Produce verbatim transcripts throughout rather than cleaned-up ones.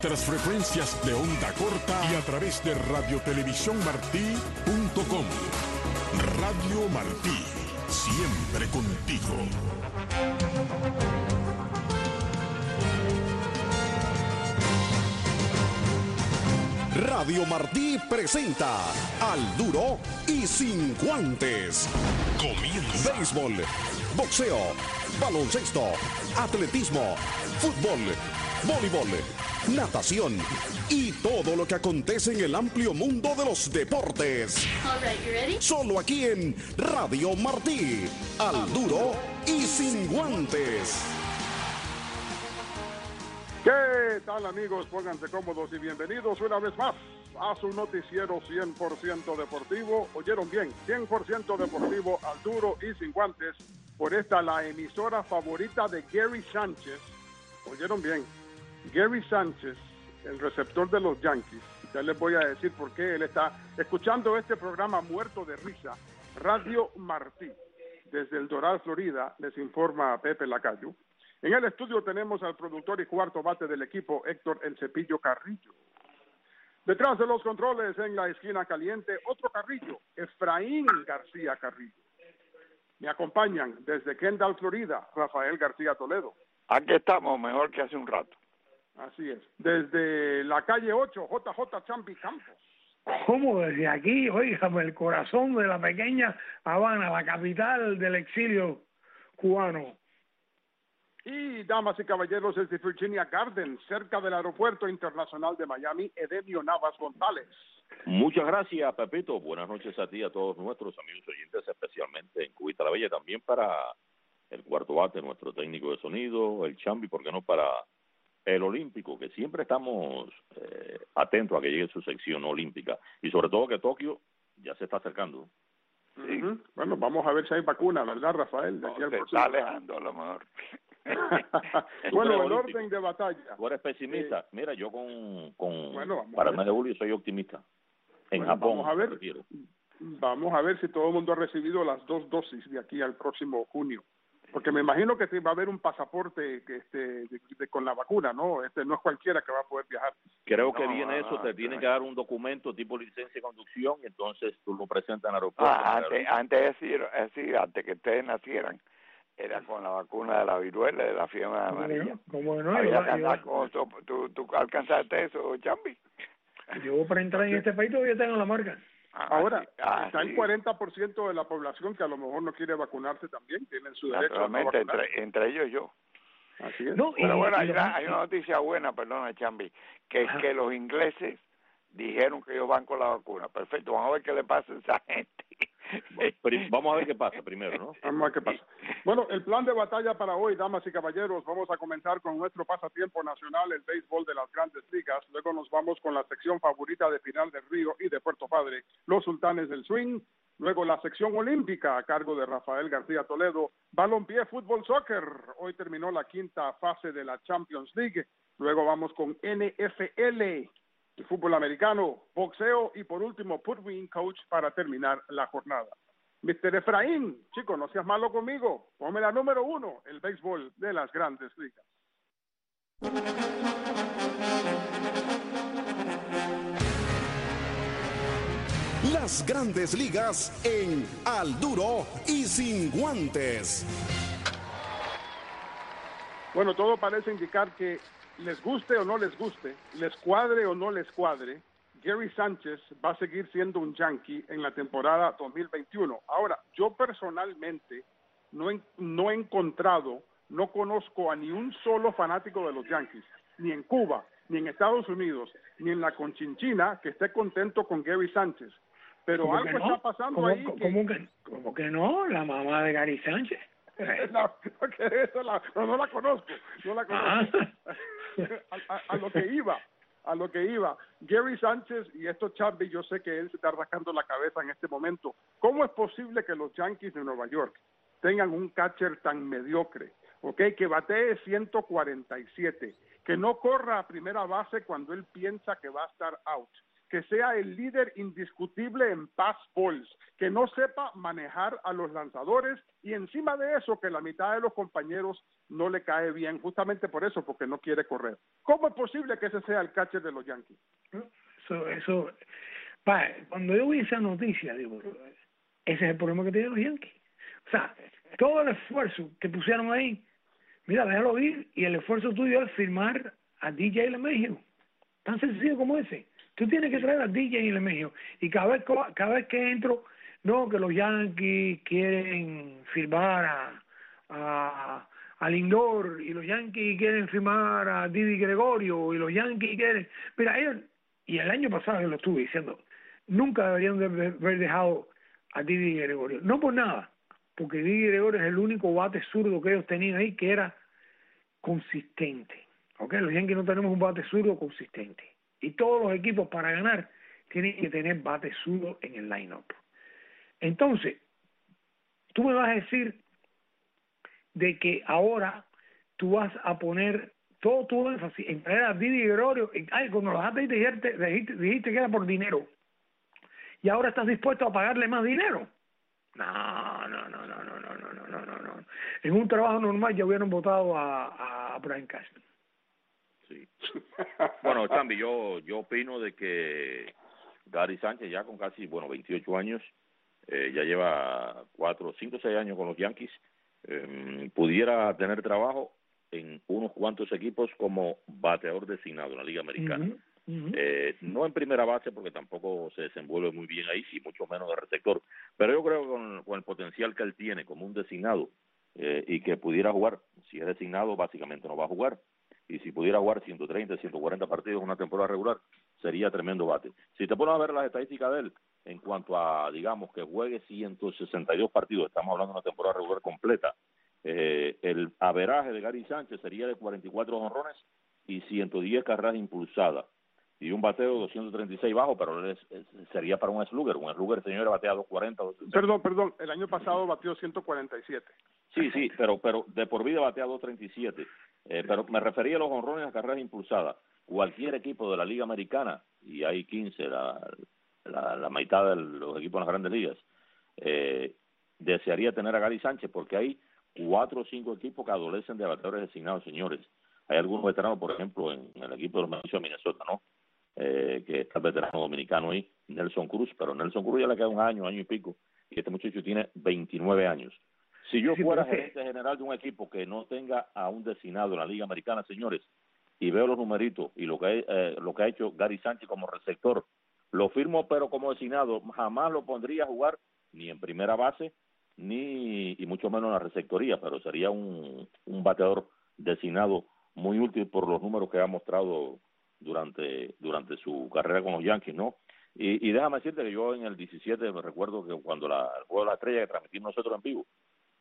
Tras frecuencias de onda corta y a través de radiotelevisión-martí punto com. Radio Martí, siempre contigo. Radio Martí presenta Al Duro y Sin Guantes. Comienza. Béisbol, boxeo, baloncesto, atletismo, fútbol, voleibol, natación y todo lo que acontece en el amplio mundo de los deportes. All right, you ready? Solo aquí en Radio Martí, Al Duro y Sin Guantes. ¿Qué tal, amigos? Pónganse cómodos y bienvenidos una vez más a su noticiero cien por ciento deportivo. Oyeron bien, cien por ciento deportivo, Al Duro y Sin Guantes, por esta la emisora favorita de Gary Sánchez. Oyeron bien, Gary Sánchez, el receptor de los Yankees. Ya les voy a decir por qué él está escuchando este programa muerto de risa. Radio Martí, desde el Doral, Florida, les informa Pepe Lacayo. En el estudio tenemos al productor y cuarto bate del equipo, Héctor El Cepillo Carrillo. Detrás de los controles, en la esquina caliente, otro Carrillo, Efraín García Carrillo. Me acompañan desde Kendall, Florida, Rafael García Toledo. Aquí estamos, mejor que hace un rato. Así es. Desde la calle ocho, J J Chambi Campos. ¿Cómo desde aquí? Óigame, el corazón de la pequeña Habana, la capital del exilio cubano. Y, damas y caballeros, desde Virginia Garden, cerca del Aeropuerto Internacional de Miami, Edemio Navas González. Muchas gracias, Pepito. Buenas noches a ti y a todos nuestros amigos oyentes, especialmente en Cubita la Bella, también para el cuarto bate, nuestro técnico de sonido, el Chambi, ¿por qué no para el Olímpico? Que siempre estamos eh, atentos a que llegue su sección olímpica. Y sobre todo que Tokio ya se está acercando. Sí. Uh-huh. Bueno, vamos a ver si hay vacuna, ¿verdad, Rafael? De aquí no, al se próximo. está alejando a lo mejor. Bueno, el orden de batalla. Tú eres pesimista. Eh, Mira, yo con, con bueno, para el mes de julio soy optimista. En bueno, Japón, vamos a ver, vamos a ver si todo el mundo ha recibido las dos dosis de aquí al próximo junio. Porque me imagino que va a haber un pasaporte que este de, de, con la vacuna, ¿no? Este no es cualquiera que va a poder viajar. Creo que no, viene no, eso, no, te no, tienen no. que dar un documento tipo licencia de conducción y entonces tú lo presentas en el aeropuerto. Ah, antes, antes de decir, decir, antes que ustedes nacieran, era con la vacuna de la viruela, de la fiebre amarilla. ¿Cómo no? Había Yo, que andar yo, con eso. ¿Tú, tú alcanzaste eso, Chambi? yo para entrar en este país todavía tengo la marca. Ah, Ahora, sí. ah, está sí. el cuarenta por ciento de la población que a lo mejor no quiere vacunarse también, tienen su derecho a no Naturalmente, vacunarse. entre, entre ellos yo. Así es. No, y- Pero bueno, y hay lo una, más- hay una noticia buena, perdona, Chambi, que es Ajá. que los ingleses dijeron que ellos van con la vacuna. Perfecto, vamos a ver qué le pasa a esa gente. Pri- Vamos a ver qué pasa primero, ¿no? Vamos a ver qué pasa. Bueno, el plan de batalla para hoy, damas y caballeros, vamos a comenzar con nuestro pasatiempo nacional, el béisbol de las grandes ligas. Luego nos vamos con la sección favorita de Pinal del Río y de Puerto Padre, los sultanes del swing. Luego la sección olímpica a cargo de Rafael García Toledo, balompié, fútbol, soccer. Hoy terminó la quinta fase de la Champions League. Luego vamos con N F L, el fútbol americano, boxeo y por último, Put Me in Coach para terminar la jornada. mister Efraín, chico, no seas malo conmigo. Ponme la número uno, el béisbol de las grandes ligas. Las grandes ligas en Al Duro y Sin Guantes. Bueno, todo parece indicar que les guste o no les guste, les cuadre o no les cuadre, Gary Sánchez va a seguir siendo un Yankee en la temporada dos mil veintiuno. Ahora, yo personalmente no he, no he encontrado, no conozco a ni un solo fanático de los Yankees, ni en Cuba, ni en Estados Unidos, ni en la Conchinchina, que esté contento con Gary Sánchez. Pero ¿Cómo algo que no? está pasando ¿Cómo, ahí. cómo, que... cómo que, cómo que no? La mamá de Gary Sánchez. No, porque eso la, no, no la conozco, no la conozco. Ah. A, a, a lo que iba, a lo que iba. Gary Sánchez, y esto Charlie, yo sé que él se está rascando la cabeza en este momento. ¿Cómo es posible que los Yankees de Nueva York tengan un catcher tan mediocre, okay, que batee ciento cuarenta y siete, que no corra a primera base cuando él piensa que va a estar out, que sea el líder indiscutible en pass balls, que no sepa manejar a los lanzadores y encima de eso que la mitad de los compañeros no le cae bien, justamente por eso, porque no quiere correr. ¿Cómo es posible que ese sea el catcher de los Yankees? Eso, eso, pa, cuando yo vi esa noticia, digo, ese es el problema que tienen los Yankees. O sea, todo el esfuerzo que pusieron ahí, mira, déjalo ir, y el esfuerzo tuyo es firmar a D J LeMahieu. Tan sencillo como ese. Tú tienes que traer a D J LeMahieu. Y cada vez, cada vez que entro, no, que los Yankees quieren firmar a, a, a Lindor, y los Yankees quieren firmar a Didi Gregorio, y los Yankees quieren... Mira, ellos, y el año pasado yo lo estuve diciendo, nunca deberían de haber dejado a Didi Gregorio. No por nada, porque Didi Gregorio es el único bate zurdo que ellos tenían ahí que era consistente. ¿Ok? Los Yankees no tenemos un bate zurdo consistente. Y todos los equipos para ganar tienen que tener bate zurdo en el line-up. Entonces, tú me vas a decir de que ahora tú vas a poner todo tu énfasis en traer a Didi Gregorio. Ay, cuando lo dejaste dijiste, dijiste, dijiste que era por dinero. Y ahora estás dispuesto a pagarle más dinero. No, no, no, no, no, no, no, no, no, no. En un trabajo normal ya hubieran votado a, a Brian Cashman. Sí. Bueno, Chambi, yo, yo opino de que Gary Sánchez ya con casi, bueno, veintiocho años, eh, ya lleva cuatro, cinco, seis años con los Yankees, eh, pudiera tener trabajo en unos cuantos equipos como bateador designado en la Liga Americana. Uh-huh. Uh-huh. Eh, no en primera base porque tampoco se desenvuelve muy bien ahí, y mucho menos de receptor, pero yo creo que con, con el potencial que él tiene como un designado, eh, y que pudiera jugar, si es designado básicamente no va a jugar, y si pudiera jugar ciento treinta, ciento cuarenta partidos en una temporada regular, sería tremendo bate. Si te pones a ver las estadísticas de él, en cuanto a, digamos, que juegue ciento sesenta y dos partidos, estamos hablando de una temporada regular completa, eh, el averaje de Gary Sánchez sería de cuarenta y cuatro jonrones y ciento diez carreras impulsadas, y un bateo de doscientos treinta y seis bajo, pero es, es, sería para un slugger. Un slugger, señor, batea doscientos cuarenta. doscientos Perdón, perdón, el año pasado batió ciento cuarenta y siete. Sí, sí, pero pero de por vida batea doscientos treinta y siete. Eh, pero me refería a los jonrones, a carreras impulsadas. Cualquier equipo de la Liga Americana, y hay quince, la, la, la mitad de los equipos en las grandes ligas, eh, desearía tener a Gary Sánchez, porque hay cuatro o cinco equipos que adolecen de bateadores designados, señores. Hay algunos veteranos, por ejemplo, en, en el equipo de los Medios de Minnesota, ¿no? Eh, que está el veterano dominicano ahí, Nelson Cruz, pero Nelson Cruz ya le queda un año, año y pico, y este muchacho tiene veintinueve años. Si yo fuera gerente general de un equipo que no tenga a un designado en la Liga Americana, señores, y veo los numeritos y lo que, eh, lo que ha hecho Gary Sánchez como receptor, lo firmo, pero como designado, jamás lo pondría a jugar ni en primera base, ni y mucho menos en la receptoría, pero sería un, un bateador designado muy útil por los números que ha mostrado durante durante su carrera con los Yankees, ¿no? Y, y déjame decirte que yo en el diecisiete me recuerdo que cuando la, el Juego de la Estrella que transmitimos nosotros en vivo,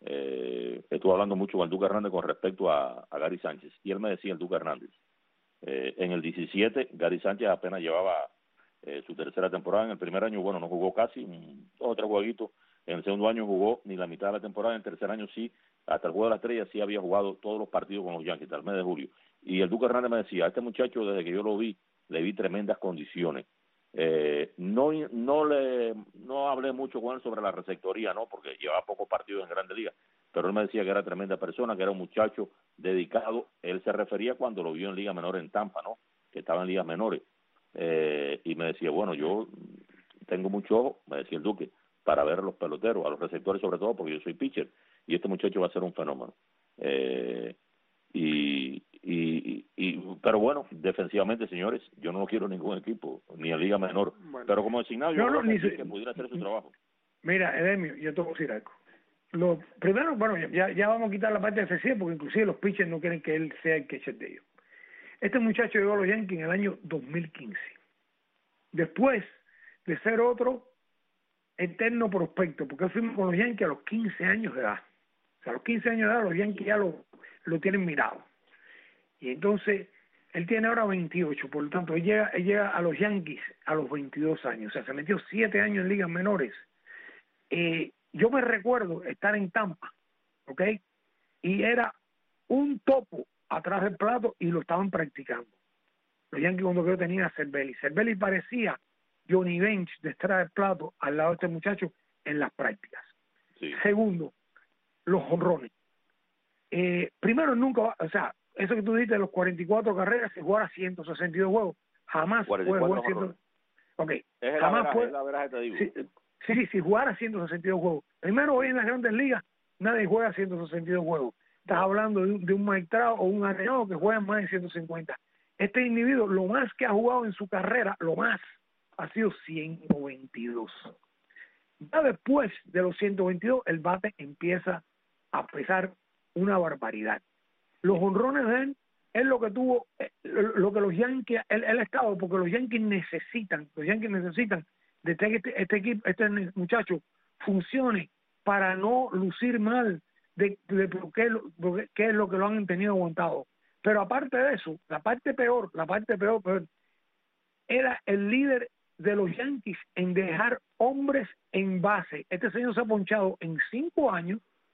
eh, estuve hablando mucho con el Duque Hernández con respecto a, a Gary Sánchez, y él me decía, el Duque Hernández, eh, en el diecisiete Gary Sánchez apenas llevaba eh, su tercera temporada. En el primer año, bueno, no jugó casi, un, dos o tres jueguitos. En el segundo año jugó ni la mitad de la temporada. En el tercer año sí, hasta el Juego de la Estrella sí había jugado todos los partidos con los Yankees, hasta el mes de julio. Y el Duque Hernández me decía, a este muchacho desde que yo lo vi, le vi tremendas condiciones. Eh, no no le no hablé mucho con él sobre la receptoría, no, porque llevaba pocos partidos en Grandes Ligas, pero él me decía que era tremenda persona, que era un muchacho dedicado. Él se refería cuando lo vio en Liga Menor en Tampa, ¿no? Que estaba en ligas menores, eh, y me decía, bueno, yo tengo mucho ojo, me decía el Duque, para ver a los peloteros, a los receptores sobre todo, porque yo soy pitcher, y este muchacho va a ser un fenómeno. Eh, y, y, y pero bueno, defensivamente, señores, yo no lo quiero en ningún equipo, ni en Liga Menor, bueno, pero como designado yo no, creo no, que, que pudiera hacer su trabajo. Mira, Edemio, yo te voy a decir algo. Lo primero, bueno, ya, ya vamos a quitar la parte defensiva porque inclusive los pitchers no quieren que él sea el catcher de ellos. Este muchacho llegó a los Yankees en el año dos mil quince. Después de ser otro eterno prospecto, porque él firmó con los Yankees a los quince años de edad. O sea, a los quince años de edad los Yankees ya lo, lo tienen mirado. Y entonces, él tiene ahora veintiocho, por lo tanto, él llega, él llega a los Yankees a los veintidós años. O sea, se metió siete años en ligas menores. Eh, yo me recuerdo estar en Tampa, ¿ok? Y era un topo atrás del plato y lo estaban practicando. Los Yankees cuando yo tenía a Cervelli. Cervelli parecía Johnny Bench de Estrella del Plato al lado de este muchacho en las prácticas. Sí. Segundo, los jonrones. Eh, primero, nunca va, o sea, eso que tú dices de los cuarenta y cuatro carreras, si jugara ciento sesenta y dos juegos, jamás puede jugar ciento... Okay. Es el jamás averaje, puede... es el averaje, te digo. Sí, sí, si jugara ciento sesenta y dos juegos. Primero, hoy en las grandes ligas, nadie juega ciento sesenta y dos juegos. Estás hablando de un, de un Mike Trout o un Arenado que juegan más de ciento cincuenta. Este individuo, lo más que ha jugado en su carrera, lo más, ha sido ciento veintidós. Ya después de los ciento veintidós, el bate empieza a pesar una barbaridad. Los jonrones de él es lo que tuvo, lo que los Yankees, él, él ha estado, porque los Yankees necesitan, los Yankees necesitan de que este, este equipo, este muchacho funcione para no lucir mal de, de, de qué, de qué es lo que lo han tenido aguantado. Pero aparte de eso, la parte peor, la parte peor, peor, era el líder de los Yankees en dejar hombres en base. Este señor se ha ponchado en cinco años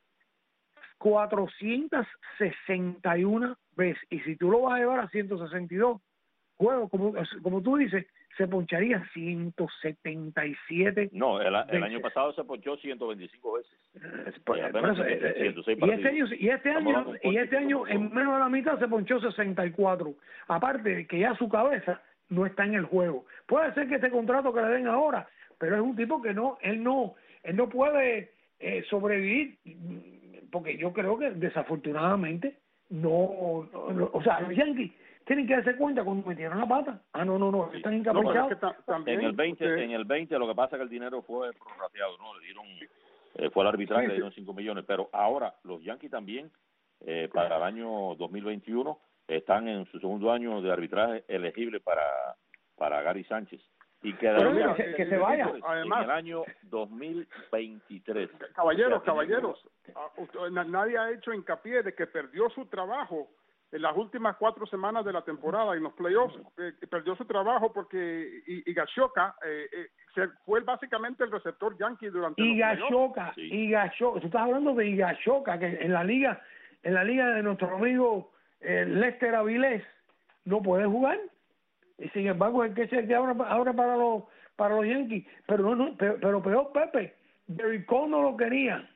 cuatrocientas sesenta y una veces. Y si tú lo vas a llevar a ciento sesenta y dos juegos, como, como tú dices, se poncharía ciento setenta y siete. No, el, el veces. año pasado se ponchó ciento veinticinco veces. Es por, y, por eso, ciento seis y este año, y este año, y este año en menos de la mitad se ponchó sesenta y cuatro. Aparte de que ya su cabeza no está en el juego. Puede ser que este contrato que le den ahora, pero es un tipo que no, él no, él no puede eh, sobrevivir, porque yo creo que desafortunadamente no, no, no, o sea, los Yankees tienen que darse cuenta cuando metieron la pata. Ah, no, no, no, están encaprichados. No, es que también, en el veinte, usted... en el veinte lo que pasa es que el dinero fue prorrateado, ¿no? Le dieron, eh, fue al arbitraje, sí, le dieron cinco millones, pero ahora los Yankees también, eh, para el año dos mil veintiuno, están en su segundo año de arbitraje elegible para, para Gary Sánchez. Y quedaría que, que se vaya además en el año dos mil veintitrés. Caballeros, o sea, caballeros, ningún... nadie ha hecho hincapié de que perdió su trabajo en las últimas cuatro semanas de la temporada en los playoffs. Eh, perdió su trabajo porque Higashioka eh, eh, se fue básicamente el receptor yankee durante Higashioka, sí. Higashioka, tú estás hablando de Higashioka, que en la liga, en la liga de nuestro amigo eh, Lester Avilés no puede jugar. Y sin embargo es que se que ahora, ahora para los para los Yankees, pero no, no pero, pero peor, Pepe, Derrick Cole no lo quería.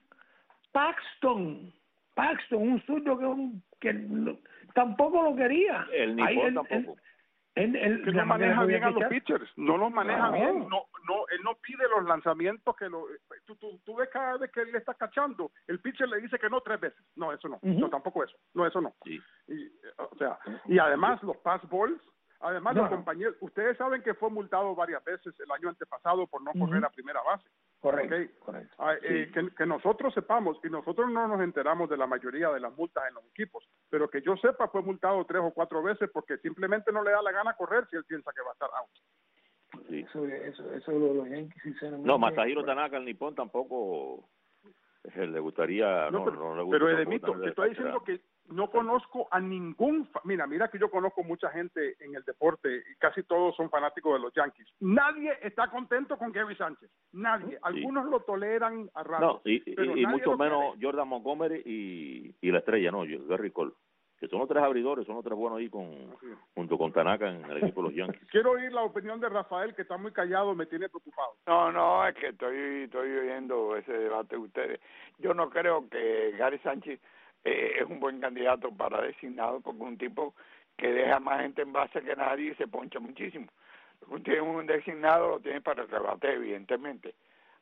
Paxton, Paxton, un zurdo que, que no, tampoco lo quería. El Nippon tampoco. Él, él, él, que no maneja bien a los pitchers, no los maneja no. bien, no, no, él no pide los lanzamientos que lo, tú, tú, tú ves cada vez que él le está cachando, el pitcher le dice que no tres veces, no, eso no, uh-huh. no, tampoco eso, no, eso no. Sí. Y, o sea, y además los pass balls, además no, los no. compañeros, ustedes saben que fue multado varias veces el año antepasado por no uh-huh. correr a primera base. Correcto, okay. correcto. Ah, eh, sí. que, que nosotros sepamos, y nosotros no nos enteramos de la mayoría de las multas en los equipos, pero que yo sepa fue multado tres o cuatro veces porque simplemente no le da la gana correr si él piensa que va a estar out. Sí. Eso, eso, eso de los Yankees, sinceramente. No, Masahiro Tanaka, el nipón, tampoco eh, le gustaría. No, no, pero, no le gusta pero Edemito, te estoy diciendo que no conozco a ningún, fa- mira, mira que yo conozco mucha gente en el deporte y casi todos son fanáticos de los Yankees. Nadie está contento con Gary Sánchez, nadie. Algunos sí. lo toleran a rato. No, y, pero y, y mucho menos quiere. Jordan Montgomery y, y la estrella, no, Gary Cole, que son los tres abridores, son los tres buenos ahí con sí. junto con Tanaka en el equipo de los Yankees. Quiero oír la opinión de Rafael, que está muy callado, me tiene preocupado. No, no, es que estoy, estoy oyendo ese debate de ustedes. Yo no creo que Gary Sánchez Eh, es un buen candidato para designado porque un tipo que deja más gente en base que nadie y se poncha muchísimo. Tiene un designado, lo tiene para que rebate, evidentemente,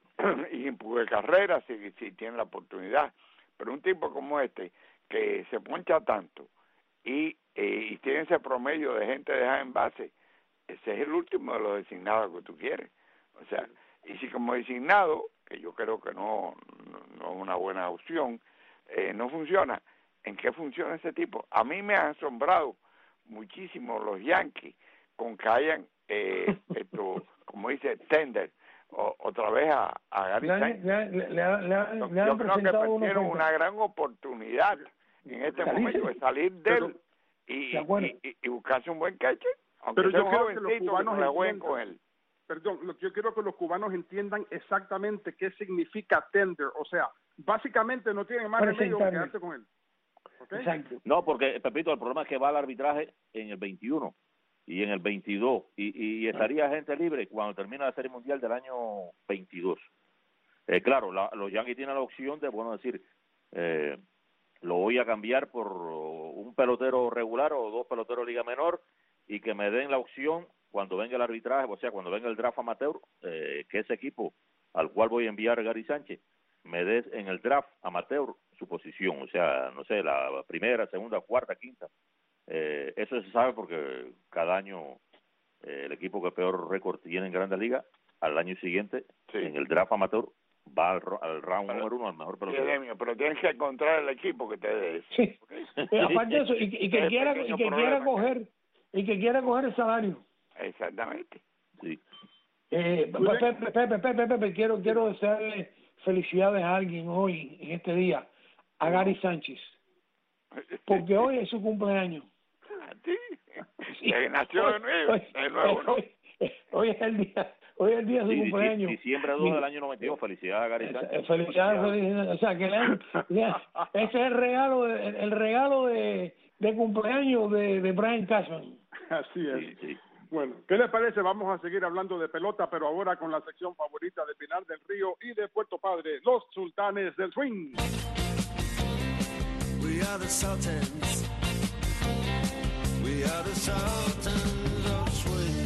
y empuje carreras si, si tiene la oportunidad. Pero un tipo como este, que se poncha tanto y, eh, y tiene ese promedio de gente dejada en base, ese es el último de los designados que tú quieres. O sea, y si como designado, que yo creo que no, no, no es una buena opción, Eh, no funciona. ¿En qué funciona ese tipo? A mí me han asombrado muchísimo los Yankees con que hayan, eh, esto, como dice, tender o, otra vez a, a Gary Sánchez. Yo creo que perdieron una gran oportunidad en este momento de salir de él y, y, y, y buscarse un buen catcher, aunque pero sea yo un quiero que los jovencito cubanos que jueguen entiendan, con él. Perdón, lo, yo quiero que los cubanos entiendan exactamente qué significa tender, o sea, básicamente no tienen más remedio que quedarse con él. ¿Okay? Exacto. No, porque, Pepito, el problema es que va al arbitraje en el veintiuno. y en el veintidós, y, y estaría gente libre cuando termina la Serie Mundial del año veintidós. Eh, claro, la, los Yankees tienen la opción de, bueno, decir, eh, lo voy a cambiar por un pelotero regular o dos peloteros de liga menor, y que me den la opción cuando venga el arbitraje, o sea, cuando venga el draft amateur, eh, que ese equipo al cual voy a enviar a Gary Sánchez me dé en el draft amateur su posición, o sea, no sé, la primera, segunda, cuarta, quinta. Eh, eso se sabe porque cada año eh, el equipo que peor récord tiene en Grandes Ligas, al año siguiente, sí, en el draft amateur, va al, al round pero, número uno, al mejor pelotero. Sí, pero tienes que encontrar el equipo que te dé. Sí. Aparte de eso, y, y que quiera, y que quiera coger, y que quiera coger el salario. Exactamente. Sí. Eh, Pepe, Pepe, Pepe, Pepe, quiero, quiero desearle felicidades a alguien hoy, en este día, a Gary Sánchez, porque hoy es su cumpleaños. Sí. Sí. Nació de nuevo, hoy, de nuevo, ¿no? Hoy, hoy es el día, hoy es el día de su sí, cumpleaños. Diciembre dos del año noventa y dos, felicidades a Gary Sánchez. Felicidades, felicidades. O sea, que le, ya, ese es el regalo, el, el regalo de, de cumpleaños de, de Brian Cashman. Así es. Sí, sí. Bueno, ¿qué les parece? Vamos a seguir hablando de pelota, pero ahora con la sección favorita de Pinar del Río y de Puerto Padre, los Sultanes del Swing. We are the Sultans. We are the Sultans of Swing.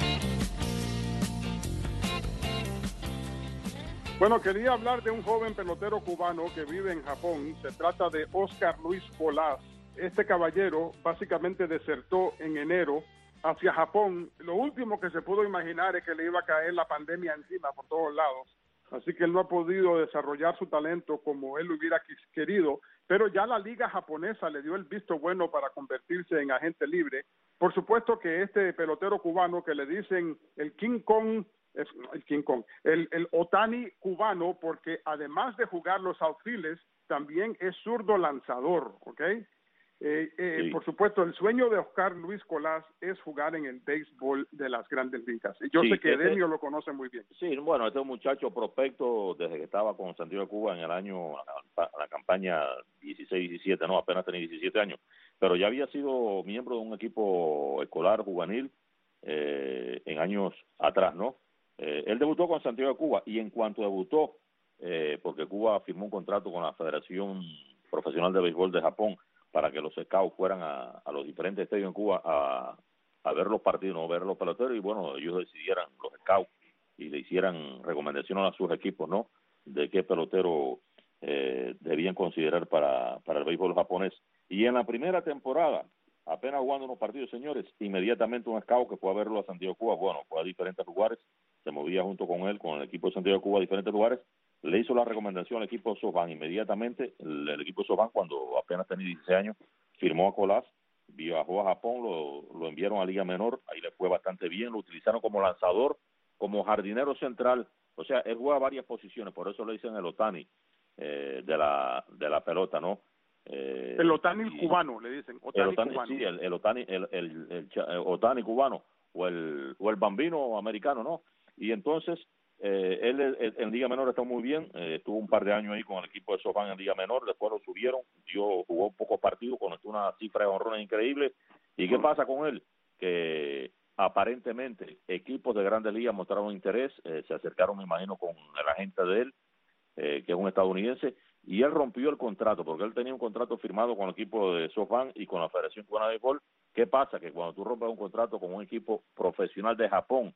Bueno, quería hablar de un joven pelotero cubano que vive en Japón. Se trata de Oscar Luis Colás. Este caballero básicamente desertó en enero hacia Japón. Lo último que se pudo imaginar es que le iba a caer la pandemia encima por todos lados. Así que él no ha podido desarrollar su talento como él hubiera querido, pero ya la liga japonesa le dio el visto bueno para convertirse en agente libre. Por supuesto que este pelotero cubano que le dicen el King Kong, es, el King Kong, el, el Otani cubano, porque además de jugar los outfields, también es zurdo lanzador, ¿ok? Eh, eh, sí. Por supuesto, el sueño de Oscar Luis Colás es jugar en el béisbol de las Grandes Ligas. Y yo sí, sé que este, Demio lo conoce muy bien. Sí, bueno, este es un muchacho prospecto desde que estaba con Santiago de Cuba en el año, la, la campaña dieciséis diecisiete, no, apenas tenía diecisiete años, pero ya había sido miembro de un equipo escolar juvenil eh, en años atrás, ¿no? Eh, él debutó con Santiago de Cuba y en cuanto debutó, eh, porque Cuba firmó un contrato con la Federación Profesional de Béisbol de Japón, para que los scouts fueran a, a los diferentes estadios en Cuba a, a ver los partidos, no ver los peloteros, y bueno, ellos decidieran, los scouts, y le hicieran recomendaciones a sus equipos, ¿no?, de qué pelotero eh, debían considerar para, para el béisbol japonés. Y en la primera temporada, apenas jugando unos partidos, señores, inmediatamente un scout que fue a verlo a Santiago de Cuba, bueno, fue a diferentes lugares, se movía junto con él, con el equipo de Santiago de Cuba a diferentes lugares, le hizo la recomendación al equipo de SoftBank. Inmediatamente el, el equipo de SoftBank, cuando apenas tenía dieciséis años, firmó a Colás, viajó a Japón, lo, lo enviaron a Liga Menor, ahí le fue bastante bien, lo utilizaron como lanzador, como jardinero central, o sea, él juega varias posiciones, por eso le dicen el Otani eh, de la de la pelota, ¿no? Eh, el Otani y, cubano, le dicen. Otani el Otani, cubano. Sí, el, el Otani, el, el, el, el Otani cubano, o el, o el bambino americano, ¿no? Y entonces, Eh, él, él en Liga Menor está muy bien, eh, estuvo un par de años ahí con el equipo de SoftBank en Liga Menor, después lo subieron, dio, jugó pocos partidos, conectó una cifra de honrones increíble. ¿Y qué pasa con él? Que aparentemente equipos de Grandes Ligas mostraron interés, eh, se acercaron, me imagino, con el agente de él, eh, que es un estadounidense, y él rompió el contrato, porque él tenía un contrato firmado con el equipo de SoftBank y con la Federación Cubana de Béisbol. ¿Qué pasa? Que cuando tú rompes un contrato con un equipo profesional de Japón,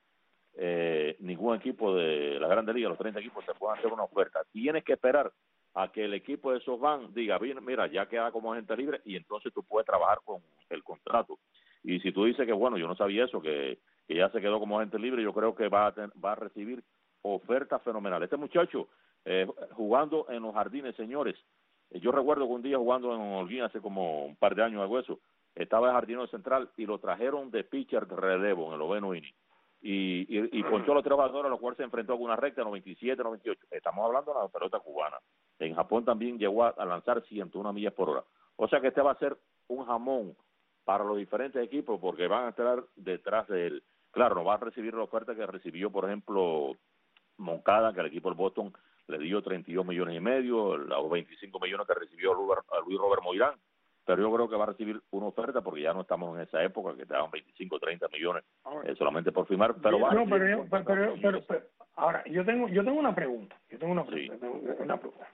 Eh, ningún equipo de la Grande Liga, los treinta equipos, te pueden hacer una oferta. Tienes que esperar a que el equipo de SoftBank diga, mira, ya queda como agente libre, y entonces tú puedes trabajar con el contrato. Y si tú dices que, bueno, yo no sabía eso, que, que ya se quedó como agente libre, yo creo que va a, ten, va a recibir ofertas fenomenales. Este muchacho, eh, jugando en los jardines, señores, eh, yo recuerdo que un día jugando en Holguín hace como un par de años, algo eso, estaba el jardinero central y lo trajeron de pitcher de relevo en el noveno inning. Y, y, y ponchó a los tres bateadores, a los cuales se enfrentó a una recta noventa y siete, noventa y ocho. Estamos hablando de la pelota cubana. En Japón también llegó a, a lanzar ciento una millas por hora. O sea que este va a ser un jamón para los diferentes equipos, porque van a estar detrás de él. Claro, no va a recibir la oferta que recibió, por ejemplo, Moncada, que el equipo del Boston le dio treinta y dos millones y medio, los veinticinco millones que recibió a Luis Robert Moirán. pero yo creo que va a recibir una oferta porque ya no estamos en esa época que te daban veinticinco, treinta millones eh, solamente por firmar, pero va a no, pero, recibir yo, pero, pero, pero, pero ahora yo tengo yo tengo una pregunta, yo tengo una pregunta, Sí. tengo una pregunta.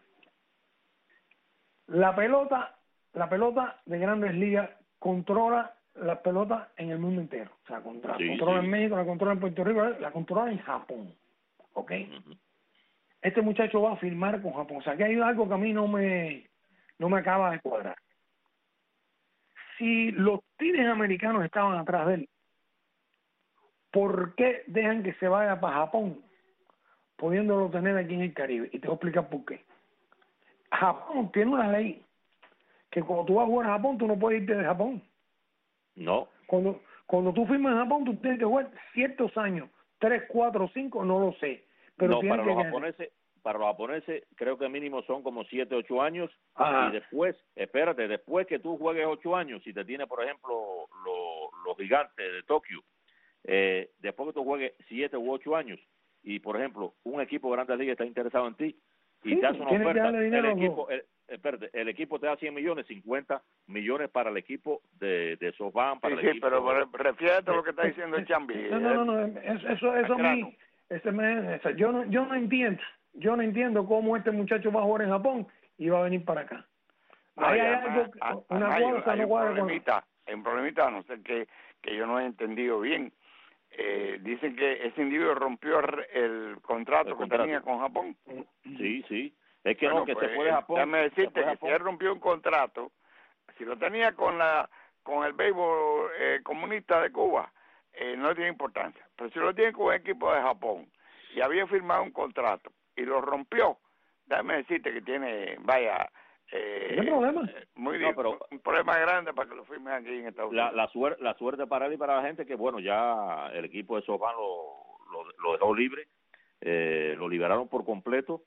La pelota, la pelota de Grandes Ligas controla las pelotas en el mundo entero, o sea, controla, Sí, controla sí. en México, la controla en Puerto Rico, la controla en Japón, ¿ok? Ujú. Este muchacho va a firmar con Japón, o sea, que hay algo que a mí no me no me acaba de cuadrar. Si los Tigres americanos estaban atrás de él, ¿por qué dejan que se vaya para Japón, pudiéndolo tener aquí en el Caribe? Y te voy a explicar por qué. Japón tiene una ley que cuando tú vas a jugar a Japón, tú no puedes irte de Japón. No, Cuando cuando tú firmas en Japón, tú tienes que jugar ciertos años, tres, cuatro, cinco, no lo sé. Pero no, tienes para que los ganar. japoneses, para los japoneses creo que mínimo son como siete, ocho años. Ajá. Y después, espérate, después que tú juegues ocho años, si te tiene, por ejemplo, lo- los gigantes de Tokio, eh, después que tú juegues siete u ocho años, y por ejemplo, un equipo de Grandes Ligas está interesado en ti, y Sí, te hace una tienes que oferta, darle dinero el a los equipo, el, espérate, el equipo te da cien millones, cincuenta millones para el equipo de, de SoftBank, para Sí, el sí, equipo pero de- re- refiérate a lo que está diciendo el Chambi. No, no, no, no, eso, eso, eso a mí, ese me, ese- yo no, yo no entiendo, yo no entiendo cómo este muchacho va a jugar en Japón y va a venir para acá. No, Ahí y hay además- algo, que- a- una además hay- cosa hay no un cuadra con... problemita, hay un problemita, no sé que, que yo no he entendido bien. Eh, dicen que ese individuo rompió el, el contrato El que contrato. tenía con Japón. Sí, sí. Es que Bueno, no, que pues, se fue de Japón. déjame se decirte fue de que Japón. si él rompió un contrato, si lo tenía con la con el béisbol eh, comunista de Cuba, eh, no tiene importancia. Pero si lo tiene con el equipo de Japón y había firmado un contrato y lo rompió, déjame decirte que tiene, vaya, eh, ¿Qué problema? eh, muy No, di- pero- un problema grande para que lo firmen aquí en Estados La, Unidos. la, suer- la suerte para él y para la gente que, bueno, ya el equipo de SoftBank lo, lo, lo dejó libre, eh, lo liberaron por completo.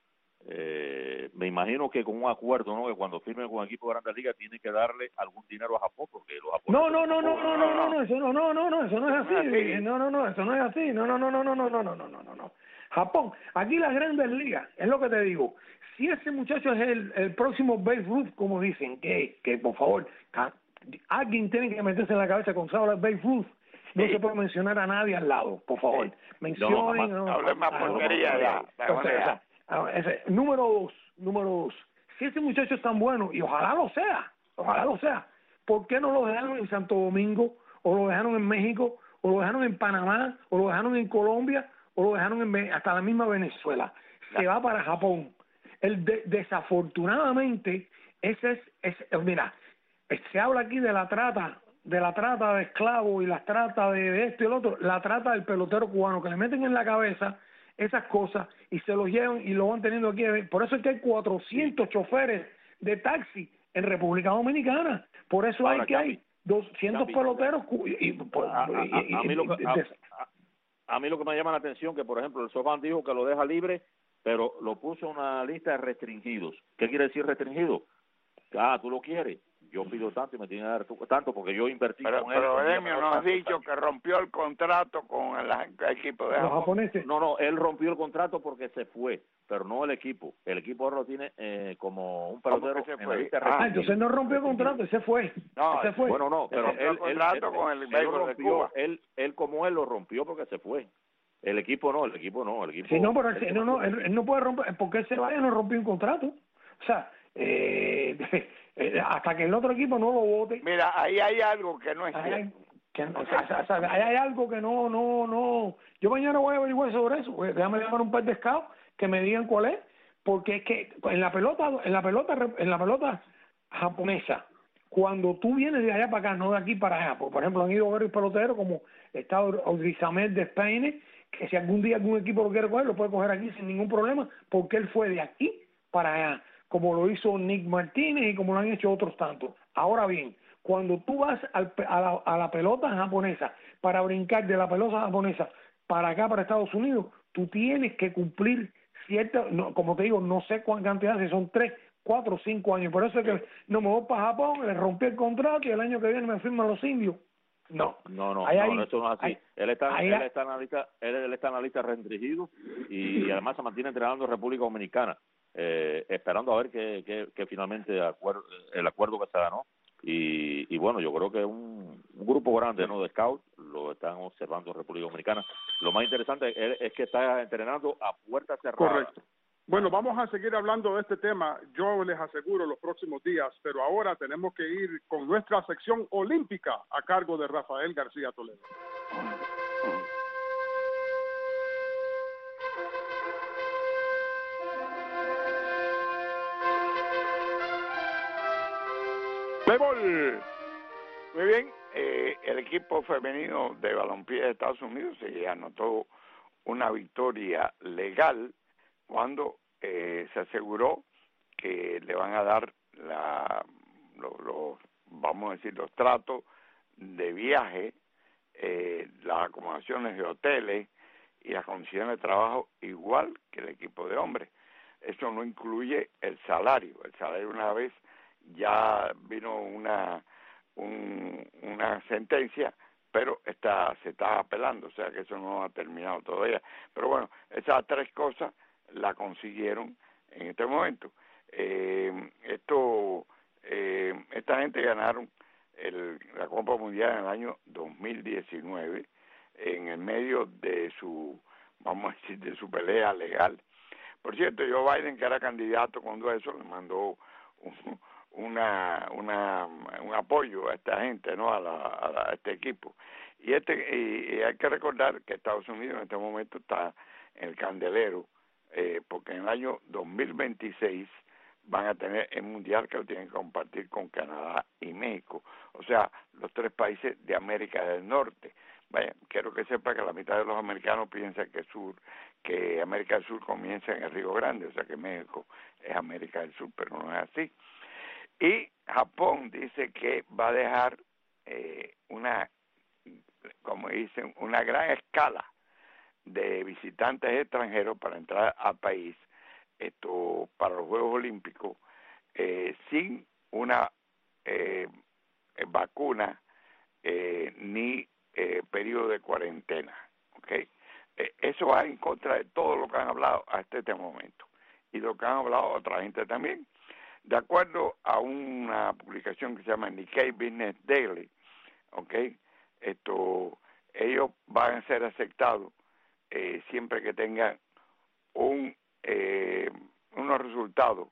Eh, me imagino que con un acuerdo, ¿no? Que cuando firmen con el equipo de Grandes Ligas tiene que darle algún dinero a Japón, porque los No, japoneses... no, no, no, no, no, no, no, eso no, no, no, no, eso no es Eso no es así, así. no, no, no, eso no es así, no, no, no, no, no, no, no, no, no, no, no, no. Japón, aquí las Grandes Ligas, es lo que te digo, si ese muchacho es el, el próximo Babe Ruth, como dicen, que, que por favor, ca- alguien tiene que meterse en la cabeza con Saula Babe Ruth, no Sí. se puede mencionar a nadie al lado, por favor, mencionen... jamás. no, Hable más ah, porquería no, ya. no, no, o sea, o sea, ah, ese- número dos, número dos, si ese muchacho es tan bueno, y ojalá lo sea, ojalá lo sea, ¿por qué no lo dejaron en Santo Domingo, o lo dejaron en México, o lo dejaron en Panamá, o lo dejaron en Colombia, o lo dejaron en Ve- hasta la misma Venezuela? Se va para Japón. El de- desafortunadamente, ese es, es, mira, se habla aquí de la trata, de la trata de esclavos y la trata de esto y el otro, la trata del pelotero cubano, que le meten en la cabeza esas cosas y se los llevan y lo van teniendo aquí. Por eso es que hay cuatrocientos choferes de taxi en República Dominicana. Por eso Ahora, hay que Chambi, hay doscientos Chambi, peloteros cu- y, y- pues, a, a- a- y- y- a mí lo que, de- a, de- a- a mí lo que me llama la atención que, por ejemplo, el SoftBank dijo que lo deja libre, pero lo puso en una lista de restringidos. ¿Qué quiere decir restringido? Ah, tú lo quieres, yo pido tanto y me tiene que dar tu- tanto porque yo invertí Pero, con él. pero con él, Emio no nos ha tanto, dicho tanto. que rompió el contrato con el, el equipo de los Japón. japoneses. No, no, él rompió el contrato porque se fue, pero no el equipo. El equipo ahora lo tiene eh, como un ¿Cómo pelotero que se en la fue? lista Ah, Ah, restringida. entonces no rompió el contrato, ese fue. No, ese fue. Bueno, no, pero rompió él, el contrato él- con el él béisbol lo de rompió, Cuba. Él, él como él lo rompió porque se fue. El equipo no, el equipo no, el equipo. Sí, no, pero él, él- no, no, él, él no puede romper, porque él se vaya no rompió un contrato. O sea, eh, eh, hasta que el otro equipo no lo vote. Mira, ahí hay algo que no es Ahí hay, cierto. que, o sea, o sea, ahí hay algo que no, no, no. Yo mañana voy a averiguar sobre eso. Pues, déjame llamar a un par de scouts que me digan cuál es, porque es que en la pelota, en la pelota, en la pelota japonesa, cuando tú vienes de allá para acá, no de aquí para allá, porque, por ejemplo, han ido varios peloteros como está Odrizamer de España, que si algún día algún equipo lo quiere coger, lo puede coger aquí sin ningún problema, porque él fue de aquí para allá, como lo hizo Nick Martínez y como lo han hecho otros tantos. Ahora bien, cuando tú vas al, a, la, a la pelota japonesa para brincar de la pelota japonesa para acá, para Estados Unidos, tú tienes que cumplir cierta, no, como te digo, no sé cuánta cantidad, si son tres, cuatro, cinco años. Por eso es que no me voy para Japón, le rompí el contrato y el año que viene me firman los indios. No, No, no, Ahí no, hay- no, eso no es así. hay- él está, ahí él hay- está en la lista, él, él está en la lista restringido y, y además se mantiene entrenando en República Dominicana, eh, esperando a ver que, que, que finalmente acuer- el acuerdo que se ganó y, y bueno, yo creo que un, un grupo grande, ¿no?, de scouts lo están observando en República Dominicana. Lo más interesante es, es que está entrenando a puerta cerrada. Correcto. Bueno, vamos a seguir hablando de este tema, yo les aseguro, los próximos días, pero ahora tenemos que ir con nuestra sección olímpica a cargo de Rafael García Toledo. Béisbol. Muy bien, eh, el equipo femenino de balompié de Estados Unidos se anotó una victoria legal cuando eh, se aseguró que le van a dar la, los, los, vamos a decir, los tratos de viaje, eh, las acomodaciones de hoteles y las condiciones de trabajo igual que el equipo de hombres. Eso no incluye el salario. El salario, una vez ya vino una un, una sentencia, pero está, se está apelando, o sea que eso no ha terminado todavía. Pero bueno, esas tres cosas la consiguieron en este momento. Eh, esto, eh, esta gente ganaron el, la Copa Mundial en el año dos mil diecinueve, en el medio de su, vamos a decir, de su pelea legal. Por cierto, Joe Biden, que era candidato cuando eso, le mandó un, una, una, un apoyo a esta gente, ¿no?, a, la, a, la, a este equipo. Y este y, y hay que recordar que Estados Unidos en este momento está en el candelero, eh, porque en el año dos mil veintiséis van a tener el mundial que lo tienen que compartir con Canadá y México, o sea, los tres países de América del Norte. Vaya, quiero que sepa que la mitad de los americanos piensan que sur, que América del Sur comienza en el Río Grande, o sea que México es América del Sur, pero no es así. Y Japón dice que va a dejar eh, una, como dicen, una gran escala de visitantes extranjeros para entrar al país, esto para los Juegos Olímpicos, eh, sin una eh, vacuna eh, ni eh, periodo de cuarentena, ¿okay? Eh, eso va en contra de todo lo que han hablado hasta este momento y lo que han hablado otra gente también. De acuerdo a una publicación que se llama Nikkei Business Daily, ¿okay?, esto, ellos van a ser aceptados eh, siempre que tengan un eh, unos resultados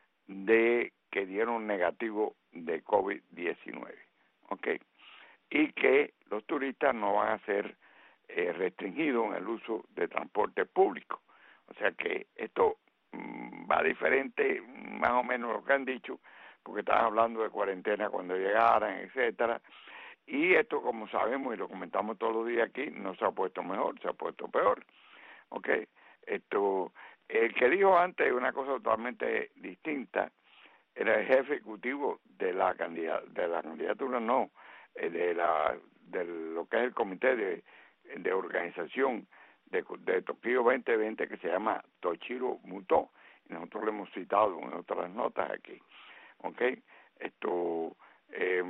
de que dieron negativo de COVID diecinueve, ¿okay?, y que los turistas no van a ser eh, restringidos en el uso de transporte público. O sea que esto mmm, va diferente, más o menos lo que han dicho, porque estaban hablando de cuarentena cuando llegaran, etcétera. Y esto, como sabemos y lo comentamos todos los días aquí, no se ha puesto mejor, se ha puesto peor. Okay. Esto, el que dijo antes una cosa totalmente distinta era el jefe ejecutivo de la candidatura, de la candidatura no, de la de lo que es el comité de, de organización de, de Tokio veinte veinte, que se llama Toshiro Muto, y nosotros lo hemos citado en otras notas aquí. Okay. Esto, eh,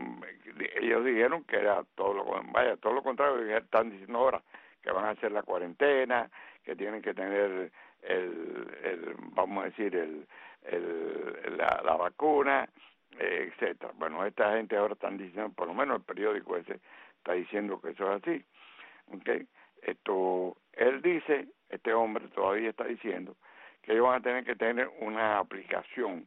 ellos dijeron que era todo lo, vaya, todo lo contrario, están diciendo ahora que van a hacer la cuarentena, que tienen que tener el, el vamos a decir, el, el la, la vacuna, eh, etcétera. Bueno, esta gente ahora están diciendo, por lo menos el periódico ese está diciendo que eso es así. Okay. Esto, él dice, este hombre todavía está diciendo que ellos van a tener que tener una aplicación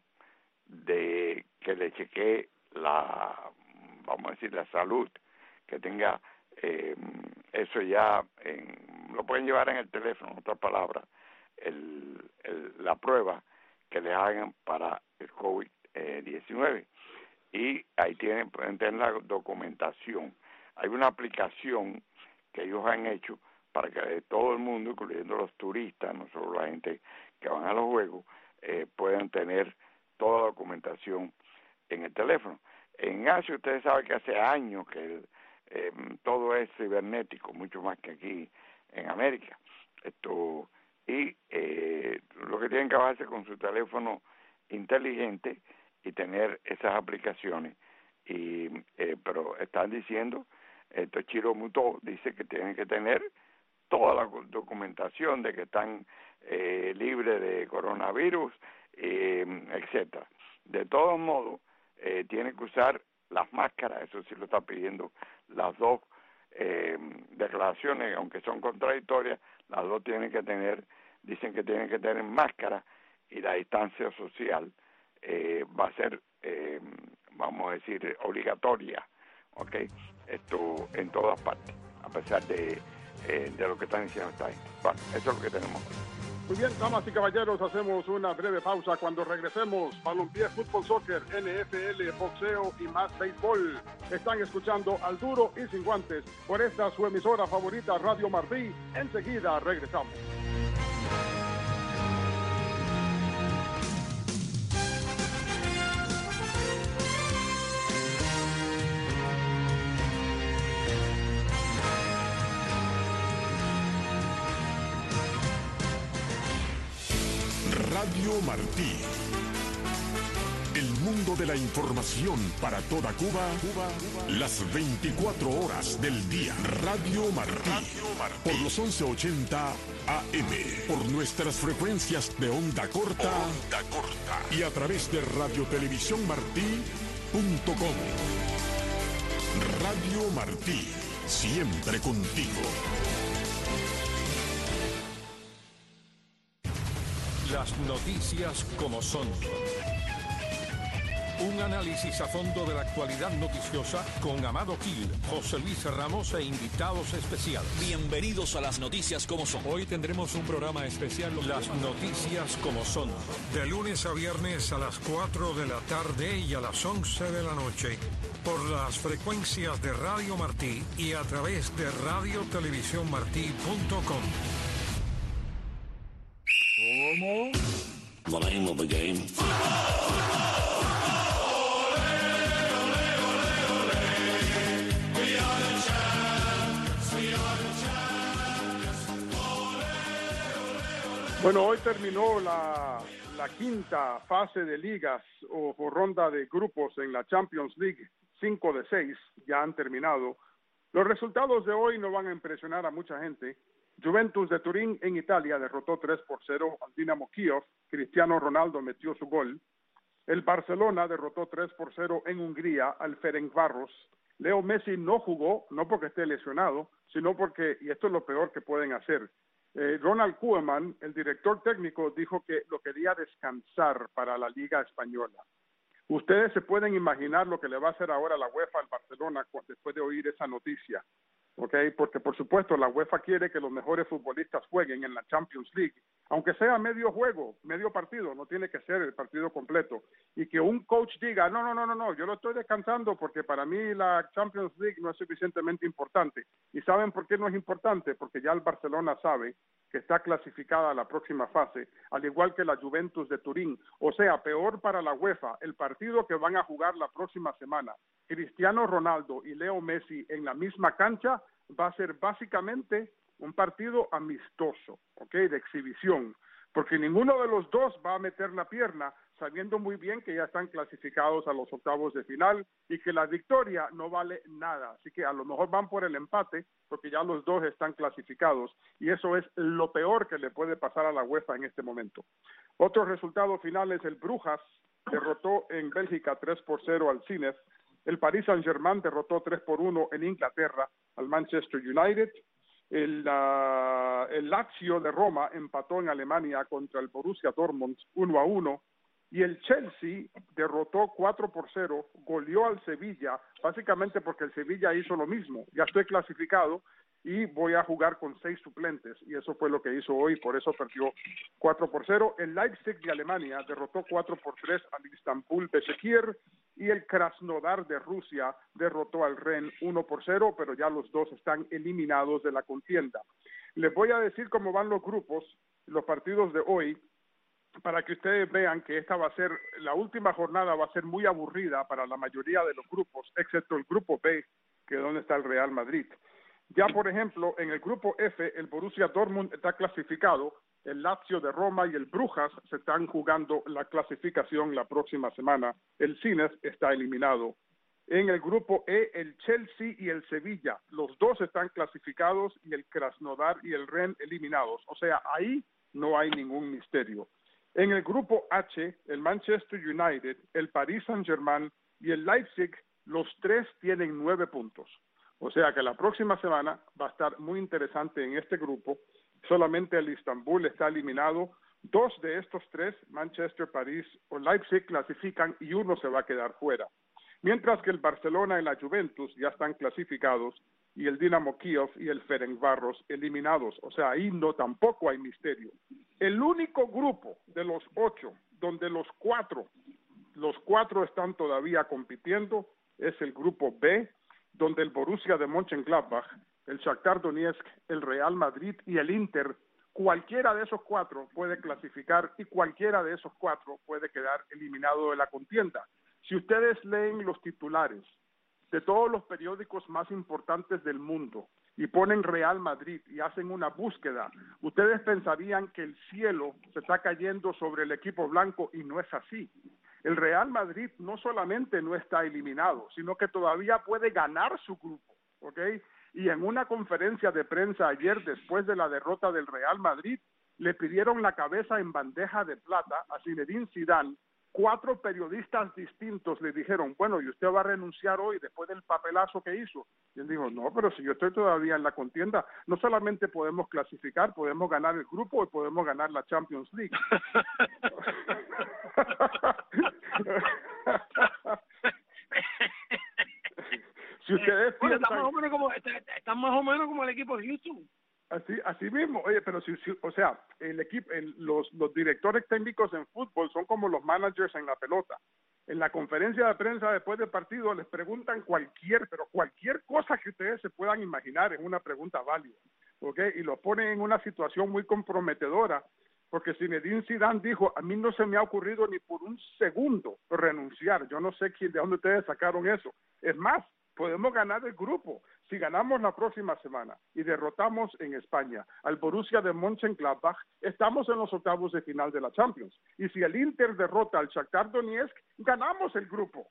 de que le chequee la, vamos a decir, la salud, que tenga eh, eso ya, en, lo pueden llevar en el teléfono, en otras palabras, el, el, la prueba que les hagan para el COVID diecinueve. Y ahí tienen, pueden tener la documentación. Hay una aplicación que ellos han hecho para que todo el mundo, incluyendo los turistas, no solo la gente que van a los juegos, eh, puedan tener toda la documentación en el teléfono. En Asia, ustedes saben que hace años que el, eh, todo es cibernético, mucho más que aquí en América. Esto y eh, lo que tienen que hacer con su teléfono inteligente y tener esas aplicaciones. Y eh, pero están diciendo, eh, Toshiro Muto dice que tienen que tener toda la documentación de que están eh, libres de coronavirus, eh, etcétera. De todos modos, eh, tienen que usar las máscaras, eso sí lo está pidiendo las dos eh, declaraciones, aunque son contradictorias, las dos tienen que tener, dicen que tienen que tener máscara, y la distancia social eh, va a ser, eh, vamos a decir, obligatoria, ¿ok? Esto en todas partes, a pesar de, eh, de lo que están diciendo esta gente. Bueno, eso es lo que tenemos. Muy bien, damas y caballeros, hacemos una breve pausa. Cuando regresemos, balompié, fútbol, soccer, N F L, boxeo y más béisbol. Están escuchando Al Duro y Sin Guantes por esta su emisora favorita, Radio Martí. Enseguida regresamos. Radio Martí. El mundo de la información para toda Cuba, Cuba, las veinticuatro horas del día. Radio Martí. Radio Martí. Por los once ochenta A M. Por nuestras frecuencias de onda corta. Onda corta. Y a través de radio televisión martí punto com. Radio Martí. Siempre contigo. Las noticias como son. Un análisis a fondo de la actualidad noticiosa con Amado Gil, José Luis Ramos e invitados especiales. Bienvenidos a las noticias como son. Hoy tendremos un programa especial. Las noticias como son. De lunes a viernes a las cuatro de la tarde y a las once de la noche. Por las frecuencias de Radio Martí y a través de radio televisión martí punto com. ¿Cómo? The name of the game. Bueno, hoy terminó la, la quinta fase de ligas o, o ronda de grupos en la Champions League. Cinco de seis ya han terminado. Los resultados de hoy no van a impresionar a mucha gente. Juventus de Turín en Italia derrotó tres por cero al Dinamo Kiev. Cristiano Ronaldo metió su gol. El Barcelona derrotó tres por cero en Hungría al Ferencváros. Leo Messi no jugó, no porque esté lesionado, sino porque, y esto es lo peor que pueden hacer, eh, Ronald Koeman, el director técnico, dijo que lo quería descansar para la Liga Española. Ustedes se pueden imaginar lo que le va a hacer ahora la UEFA al Barcelona después de oír esa noticia. Okay, porque por supuesto la UEFA quiere que los mejores futbolistas jueguen en la Champions League, aunque sea medio juego, medio partido, no tiene que ser el partido completo, y que un coach diga, no, no, no, no, no, yo lo estoy descansando porque para mí la Champions League no es suficientemente importante. ¿Y saben por qué no es importante? Porque ya el Barcelona sabe que está clasificada a la próxima fase, al igual que la Juventus de Turín. O sea, peor para la UEFA, el partido que van a jugar la próxima semana, Cristiano Ronaldo y Leo Messi en la misma cancha, va a ser básicamente un partido amistoso, ¿ok? De exhibición, porque ninguno de los dos va a meter la pierna, sabiendo muy bien que ya están clasificados a los octavos de final y que la victoria no vale nada. Así que a lo mejor van por el empate, porque ya los dos están clasificados, y eso es lo peor que le puede pasar a la UEFA en este momento. Otro resultado final es el Brujas derrotó en Bélgica tres por cero al Zenit. El Paris Saint-Germain derrotó tres por uno en Inglaterra al Manchester United. El, uh, el Lazio de Roma empató en Alemania contra el Borussia Dortmund uno a uno. Y el Chelsea derrotó cuatro por cero, goleó al Sevilla, básicamente porque el Sevilla hizo lo mismo. Ya estoy clasificado y voy a jugar con seis suplentes, y eso fue lo que hizo hoy, por eso perdió cuatro por cero. El Leipzig de Alemania derrotó cuatro por tres al Istanbul Beşiktaş, y el Krasnodar de Rusia derrotó al Rennes uno por cero, pero ya los dos están eliminados de la contienda. Les voy a decir cómo van los grupos, los partidos de hoy, para que ustedes vean que esta va a ser, la última jornada va a ser muy aburrida para la mayoría de los grupos, excepto el grupo B, que es donde está el Real Madrid. Ya, por ejemplo, en el grupo F, el Borussia Dortmund está clasificado, el Lazio de Roma y el Brujas se están jugando la clasificación la próxima semana, el Zenit está eliminado. En el grupo E, el Chelsea y el Sevilla, los dos están clasificados, y el Krasnodar y el Rennes eliminados, o sea, ahí no hay ningún misterio. En el grupo H, el Manchester United, el Paris Saint-Germain y el Leipzig, los tres tienen nueve puntos. O sea que la próxima semana va a estar muy interesante en este grupo. Solamente el Istanbul está eliminado. Dos de estos tres, Manchester, París o Leipzig, clasifican y uno se va a quedar fuera. Mientras que el Barcelona y la Juventus ya están clasificados y el Dinamo Kiev y el Ferencváros eliminados. O sea, ahí no tampoco hay misterio. El único grupo de los ocho donde los cuatro, los cuatro están todavía compitiendo es el grupo B, donde el Borussia de Mönchengladbach, el Shakhtar Donetsk, el Real Madrid y el Inter, cualquiera de esos cuatro puede clasificar y cualquiera de esos cuatro puede quedar eliminado de la contienda. Si ustedes leen los titulares de todos los periódicos más importantes del mundo y ponen Real Madrid y hacen una búsqueda, ustedes pensarían que el cielo se está cayendo sobre el equipo blanco y no es así. El Real Madrid no solamente no está eliminado, sino que todavía puede ganar su grupo, ¿ok? Y en una conferencia de prensa ayer, después de la derrota del Real Madrid, le pidieron la cabeza en bandeja de plata a Zinedine Zidane. Cuatro periodistas distintos le dijeron, bueno, ¿y usted va a renunciar hoy después del papelazo que hizo? Y él dijo, no, pero si yo estoy todavía en la contienda, no solamente podemos clasificar, podemos ganar el grupo y podemos ganar la Champions League. Si ustedes bueno, piensan... está más o menos como está, está más o menos como el equipo de Houston. Así, así mismo, oye, pero si, si o sea, el equipo, el, los, los directores técnicos en fútbol son como los managers en la pelota. En la conferencia de prensa después del partido les preguntan cualquier, pero cualquier cosa que ustedes se puedan imaginar es una pregunta válida, ¿ok? Y los ponen en una situación muy comprometedora, porque Zinedine Zidane dijo, a mí no se me ha ocurrido ni por un segundo renunciar. Yo no sé quién, de dónde ustedes sacaron eso. Es más, podemos ganar el grupo. Si ganamos la próxima semana y derrotamos en España al Borussia de Mönchengladbach, estamos en los octavos de final de la Champions. Y si el Inter derrota al Shakhtar Donetsk, ganamos el grupo.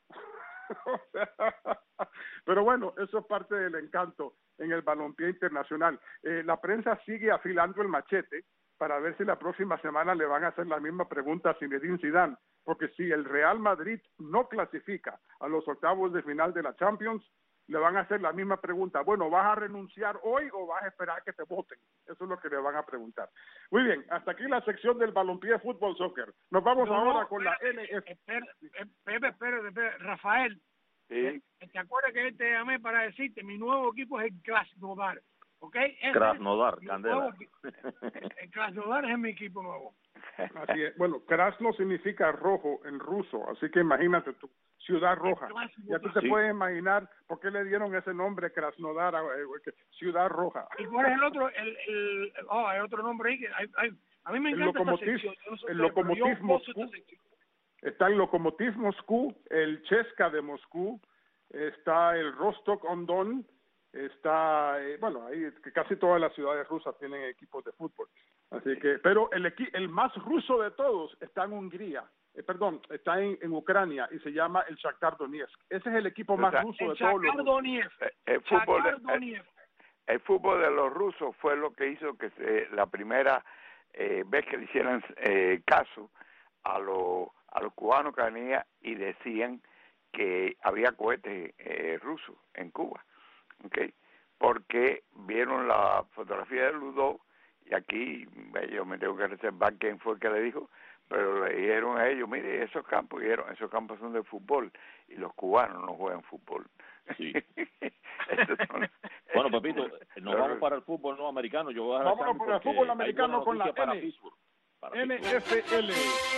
Pero bueno, eso es parte del encanto en el balompié internacional. Eh, la prensa sigue afilando el machete para ver si la próxima semana le van a hacer la misma pregunta a Zinedine Zidane, porque si el Real Madrid no clasifica a los octavos de final de la Champions, le van a hacer la misma pregunta. Bueno, ¿vas a renunciar hoy o vas a esperar que te voten? Eso es lo que le van a preguntar. Muy bien, hasta aquí la sección del balompié fútbol soccer. Nos vamos no, ahora no, con espérate, la N F. Espera, Pepe, espérate, espérate. Rafael, Sí. ¿te acuerdas que te llamé para decirte mi nuevo equipo es el Krasnodar? ¿Ok? Ese Krasnodar, es mi Candela. nuevo equipo. El Krasnodar es mi equipo nuevo. Así es. Bueno, Krasno significa rojo en ruso, así que imagínate tú, Ciudad Roja. Ya tú te Sí. puedes imaginar por qué le dieron ese nombre Krasnodar, eh, Ciudad Roja. ¿Y cuál es el otro? El, el, oh, hay otro nombre ahí que hay, hay, a mí me El encanta esta Lokomotiv, sección. Yo no sé el ustedes, pero yo Lokomotiv gozo Moscú. esta sección. Está el Lokomotiv Moscú, el Cheska de Moscú, está el Rostov-on-Don, está, eh, bueno, ahí que casi todas las ciudades rusas tienen equipos de fútbol. Así que, pero el equi el más ruso de todos está en Hungría, eh, perdón, está en, en Ucrania y se llama el Shakhtar Donetsk. Ese es el equipo más O sea, ruso El de todos los Shakhtar rusos. Donetsk. El, el fútbol Shakhtar el, Donetsk. el fútbol de los rusos fue lo que hizo que se, la primera eh, vez que le hicieran eh, caso a los a los cubanos que venían y decían que había cohetes eh, rusos en Cuba, ¿okay? Porque vieron la fotografía de Ludo y aquí yo me tengo que reservar quién fue el que le dijo, pero le dijeron a ellos, mire, esos campos, dijeron, esos campos son de fútbol y los cubanos no juegan fútbol. Sí. son, Bueno, Pepito, nos vamos para el fútbol no americano. Yo voy a dejar Vámonos Chambi para el porque fútbol hay americano buena con la noticia para N. Pittsburgh. Para N Pittsburgh. F L.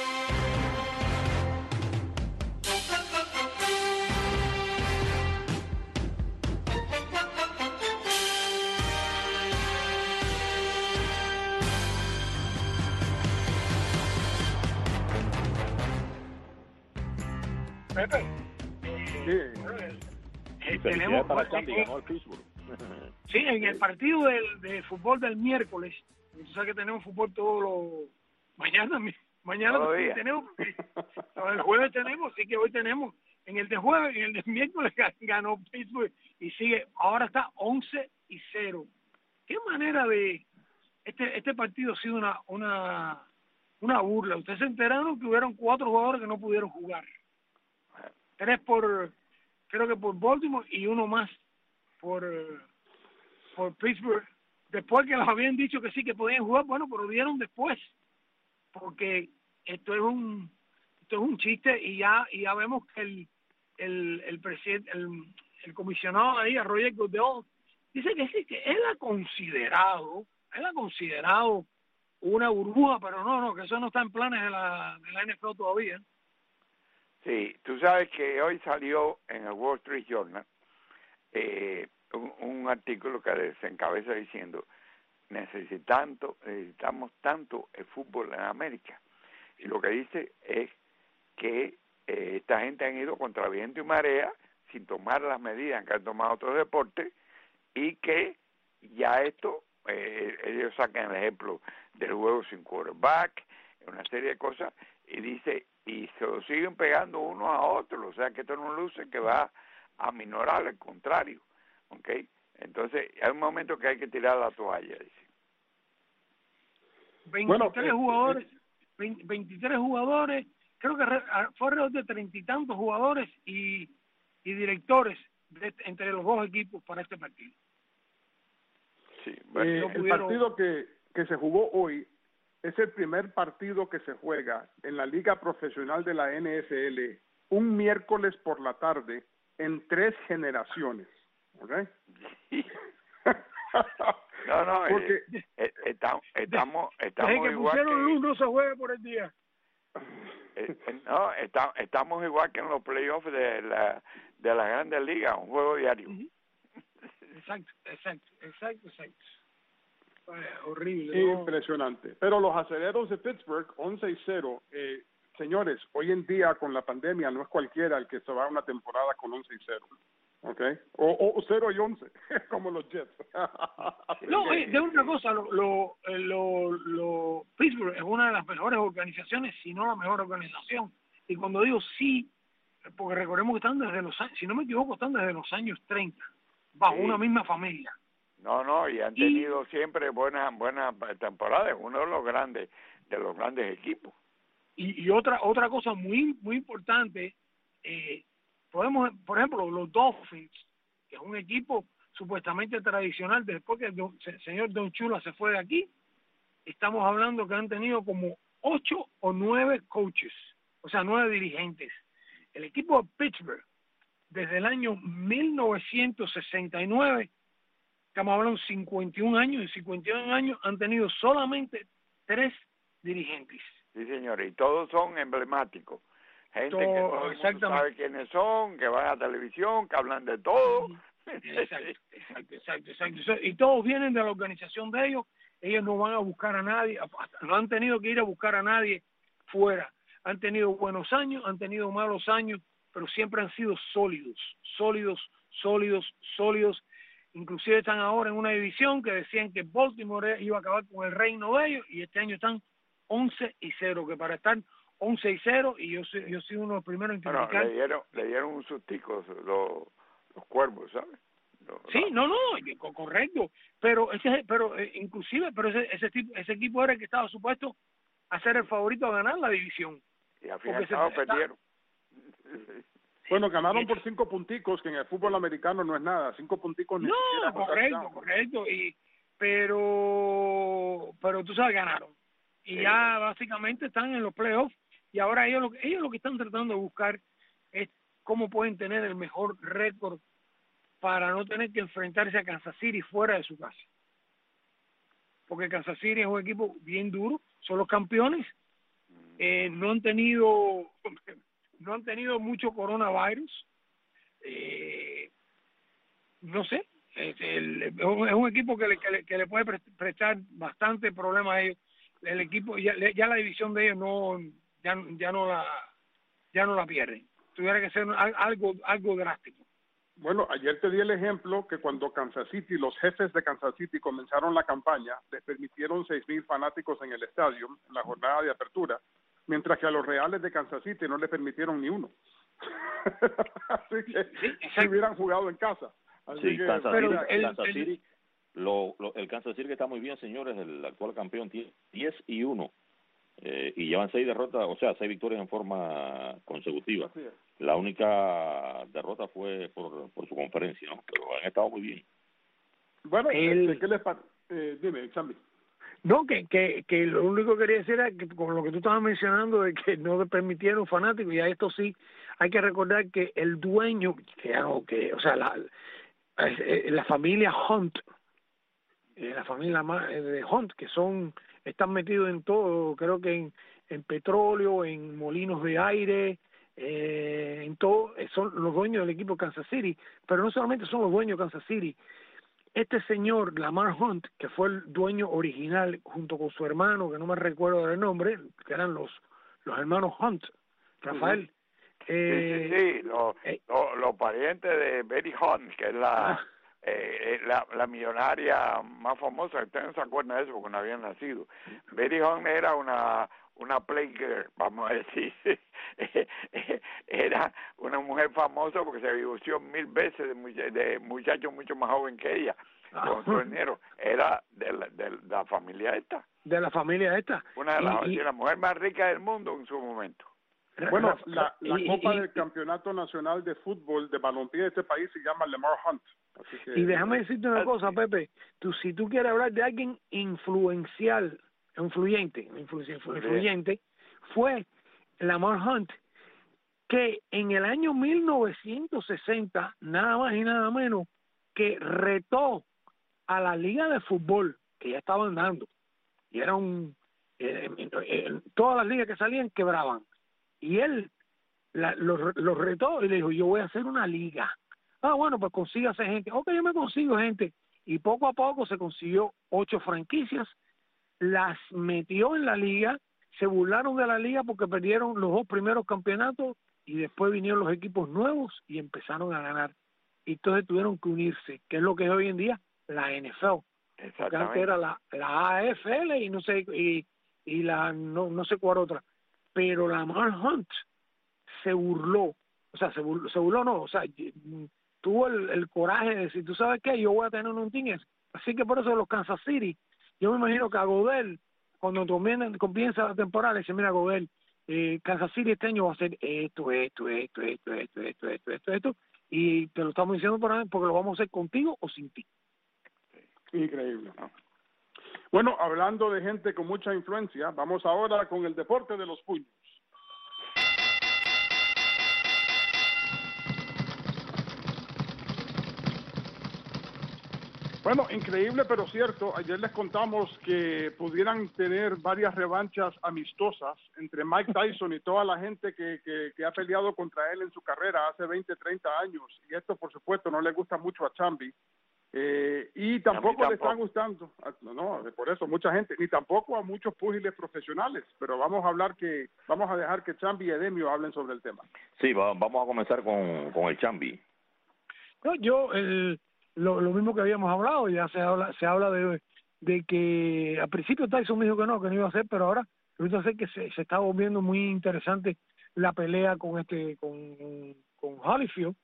Pepe. Sí. Eh, Y eh, felicidades tenemos para eh, Chambi, eh, ganó el Pittsburgh. Sí, en el partido del, de fútbol del miércoles, tú sabes que tenemos fútbol todos los... Mañana, mi- mañana Todos los días. tenemos, no, el jueves tenemos, sí que hoy tenemos, en el de jueves, en el de miércoles ganó Pittsburgh y sigue, ahora está once y cero. ¿Qué manera de... Este este partido ha sido una una una burla. Ustedes se enteraron que hubieron cuatro jugadores que no pudieron jugar. tres por, creo que por Baltimore y uno más por, por Pittsburgh. Después que los habían dicho que sí que podían jugar, bueno, pero lo dieron después, porque esto es un esto es un chiste y ya y ya vemos que el el el presidente el, el comisionado ahí, Roger Goodell, dice que sí, que él ha considerado, él ha considerado una burbuja, pero no, no, que eso no está en planes de la, de la N F L todavía. Sí, tú sabes que hoy salió en el Wall Street Journal eh, un, un artículo que se encabeza diciendo necesitando, necesitamos tanto el fútbol en América. Y lo que dice es que eh, esta gente han ido contra viento y marea sin tomar las medidas que han tomado otros deportes y que ya esto, eh, ellos sacan el ejemplo del juego sin quarterback, una serie de cosas, y dice, y se lo siguen pegando uno a otro, o sea que esto no luce que va a minorar, al contrario, ¿ok? Entonces, hay un momento que hay que tirar la toalla, dice. veintitrés bueno, jugadores, eh, veintitrés jugadores, creo que fue alrededor de treinta y tantos jugadores y, y directores de, entre los dos equipos para este partido. Sí, bueno, eh, no pudieron... El partido que, que se jugó hoy es el primer partido que se juega en la Liga Profesional de la N F L un miércoles por la tarde en tres generaciones. ¿Okay? No, no, porque eh, eh, estamos, estamos, estamos desde que igual pusieron que, luz no se juega por el día. Eh, eh, no, está, estamos igual que en los playoffs de la de las Grandes Ligas, un juego diario. Uh-huh. Exacto, exacto, exacto, exacto. Ay, horrible. Impresionante. ¿No? Pero los aceleros de Pittsburgh, once y cero, eh, señores, hoy en día con la pandemia no es cualquiera el que se va a una temporada con once y cero. Okay, o, o cero y once, como los Jets. No, eh, de una cosa, lo, lo, lo, lo, Pittsburgh es una de las mejores organizaciones, si no la mejor organización. Y cuando digo sí, porque recordemos que están desde los años, si no me equivoco, están desde los años treinta, bajo sí. una misma familia. No, no, y han tenido y, siempre buenas buenas temporadas, uno de los grandes, de los grandes equipos. Y, y otra otra cosa muy muy importante, eh, podemos, por ejemplo, los Dolphins, que es un equipo supuestamente tradicional, después que el, don, el señor Don Chula se fue de aquí, estamos hablando que han tenido como ocho o nueve coaches, o sea, nueve dirigentes. El equipo de Pittsburgh, desde el año mil novecientos sesenta y nueve, estamos hablando de cincuenta y un años, y cincuenta y un años han tenido solamente tres dirigentes. Sí, señores, y todos son emblemáticos. Gente todo, que todo el mundo sabe quiénes son, que van a televisión, que hablan de todo. Exacto, exacto, exacto, exacto. Y todos vienen de la organización de ellos. Ellos no van a buscar a nadie, no han tenido que ir a buscar a nadie fuera. Han tenido buenos años, han tenido malos años, pero siempre han sido sólidos, sólidos, sólidos, sólidos. Inclusive están ahora en una división que decían que Baltimore iba a acabar con el reino de ellos, y este año están once y cero, que para estar once y cero, y yo soy, yo soy uno de los primeros en criticar. Bueno, le dieron, le dieron un sustico los, los cuervos, ¿sabes? Los, sí, no, no, correcto, pero ese, pero eh, inclusive, pero ese, ese, tipo, ese equipo era el que estaba supuesto a ser el favorito a ganar la división. Y al final perdieron. Bueno, ganaron por cinco punticos, que en el fútbol americano no es nada, cinco punticos. No, correcto, correcto, y pero, pero tú sabes, ganaron. Y sí. Ya básicamente están en los playoffs. Y ahora ellos lo, ellos lo que están tratando de buscar es cómo pueden tener el mejor récord para no tener que enfrentarse a Kansas City fuera de su casa. Porque Kansas City es un equipo bien duro, son los campeones, eh, no han tenido no han tenido mucho coronavirus, eh, no sé, es, el, es un equipo que le, que le, que le puede prestar bastante problema a ellos. El equipo, ya, ya la división de ellos no ya, ya no la ya no la pierden. Tuviera que ser algo algo drástico. Bueno, ayer te di el ejemplo que cuando Kansas City, los jefes de Kansas City comenzaron la campaña, les permitieron seis mil fanáticos en el estadio en la jornada de apertura, mientras que a los Reales de Kansas City no les permitieron ni uno. Así que sí, si hubieran jugado en casa. Así sí, que, Kansas, pero, City, el, Kansas el, City, lo, lo, el Kansas City que está muy bien, señores, el actual campeón tiene diez y uno eh, y llevan seis derrotas, o sea, seis victorias en forma consecutiva. La única derrota fue por, por su conferencia, ¿no? Pero han estado muy bien. Bueno, El... ¿qué les parece? Eh, dime, Chambi. No, que, que, que lo único que quería decir era que con lo que tú estabas mencionando de que no le permitieron fanáticos, y a esto sí hay que recordar que el dueño, que, que o sea, la, la familia Hunt, la familia de Hunt, que son, están metidos en todo, creo que en, en petróleo, en molinos de aire, eh, en todo, son los dueños del equipo Kansas City, pero no solamente son los dueños de Kansas City. Este señor, Lamar Hunt, que fue el dueño original junto con su hermano, que no me recuerdo del nombre, que eran los los hermanos Hunt, Rafael. Uh-huh. eh, sí, sí, sí, los eh, lo, lo parientes de Betty Hunt, que es la, ah, eh, la la millonaria más famosa. Ustedes no se acuerdan de eso porque no habían nacido. Betty Hunt era una una playgirl, vamos a decir. Era una mujer famosa porque se divorció mil veces de, much de muchachos mucho más joven que ella, con su dinero. Era de la, de la familia esta. De la familia esta. Una de las y, y, la mujer más rica del mundo en su momento. Bueno, la, la y, Copa y, del Campeonato Nacional de Fútbol de Balompié de este país se llama Lamar Hunt. Así que, y déjame decirte una cosa, Pepe. Tú, si tú quieres hablar de alguien influencial, influyente, influyente, fue Lamar Hunt, que en el año mil novecientos sesenta, nada más y nada menos, que retó a la liga de fútbol que ya estaban dando. Y era un... Eh, eh, eh, todas las ligas que salían quebraban. Y él la, los lo retó y le dijo, yo voy a hacer una liga. Ah, bueno, pues consígase gente. Ok, yo me consigo gente. Y poco a poco se consiguió ocho franquicias, las metió en la liga, se burlaron de la liga porque perdieron los dos primeros campeonatos y después vinieron los equipos nuevos y empezaron a ganar. Y entonces tuvieron que unirse, que es lo que es hoy en día la N F L. Porque antes era la, la A F L y no sé, y, y la no, no sé cuál otra. Pero Lamar Hunt se burló, o sea, se burló, se burló no, o sea, tuvo el, el coraje de decir, ¿tú sabes qué? Yo voy a tener un team. Así que por eso los Kansas City, yo me imagino que a Godel, cuando comienza la temporada, le dice, mira Godel, eh, Kansas City este año va a hacer esto, esto, esto, esto, esto, esto, esto, esto, esto, y te lo estamos diciendo por ahí porque lo vamos a hacer contigo o sin ti. Increíble. Bueno, hablando de gente con mucha influencia, vamos ahora con el deporte de los puños. Bueno, increíble pero cierto, ayer les contamos que pudieran tener varias revanchas amistosas entre Mike Tyson y toda la gente que, que, que ha peleado contra él en su carrera hace veinte, treinta años, y esto por supuesto no le gusta mucho a Chambi, eh, y tampoco, tampoco le está gustando, no, no, por eso mucha gente, ni tampoco a muchos púgiles profesionales, pero vamos a hablar que, vamos a dejar que Chambi y Edemio hablen sobre el tema. Sí, va, vamos a comenzar con, con el Chambi. No, yo, el... Lo, lo mismo que habíamos hablado, ya se habla se habla de, de que al principio Tyson me dijo que no, que no iba a hacer, pero ahora resulta ser que se, se está volviendo muy interesante la pelea con este con, con Holyfield,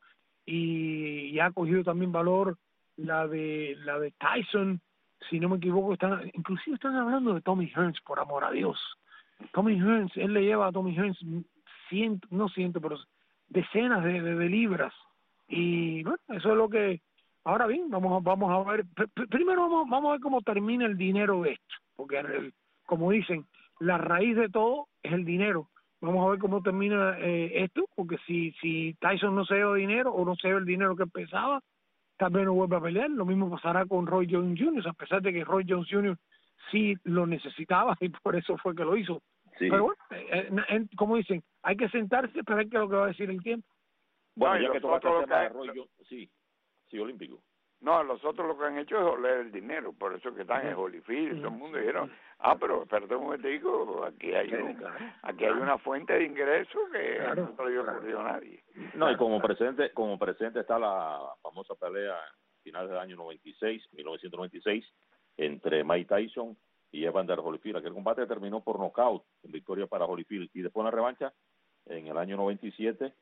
y, y ha cogido también valor la de la de Tyson, si no me equivoco, están, inclusive están hablando de Tommy Hearns, por amor a Dios. Tommy Hearns, él le lleva a Tommy Hearns ciento, no ciento, pero decenas de, de, de libras, y bueno, eso es lo que... Ahora bien, vamos a, vamos a ver, pr primero vamos, vamos a ver cómo termina el dinero de esto, porque el, como dicen, la raíz de todo es el dinero. Vamos a ver cómo termina eh, esto, porque si si Tyson no se dio dinero o no se dio el dinero que pensaba, tal vez no vuelve a pelear. Lo mismo pasará con Roy Jones junior, a pesar de que Roy Jones junior sí lo necesitaba y por eso fue que lo hizo. Sí. Pero bueno, eh, eh, como dicen, hay que sentarse y esperar qué es lo que va a decir el tiempo. Bueno, no, ya que tocaste el tema de Roy Jones, sí. Sí, olímpico. No, los otros lo que han hecho es oler el dinero, por eso que están en Holyfield, todo el mundo dijeron, ah, pero espérate un momentico, aquí hay un, aquí hay una fuente de ingresos que claro, no lo había ocurrido a nadie. No, y como presente, como presente está la famosa pelea a finales del año noventa y seis, mil novecientos noventa y seis, entre Mike Tyson y Evander Holyfield. Aquel combate terminó por nocaut, en victoria para Holyfield, y después una revancha en el año noventa y siete,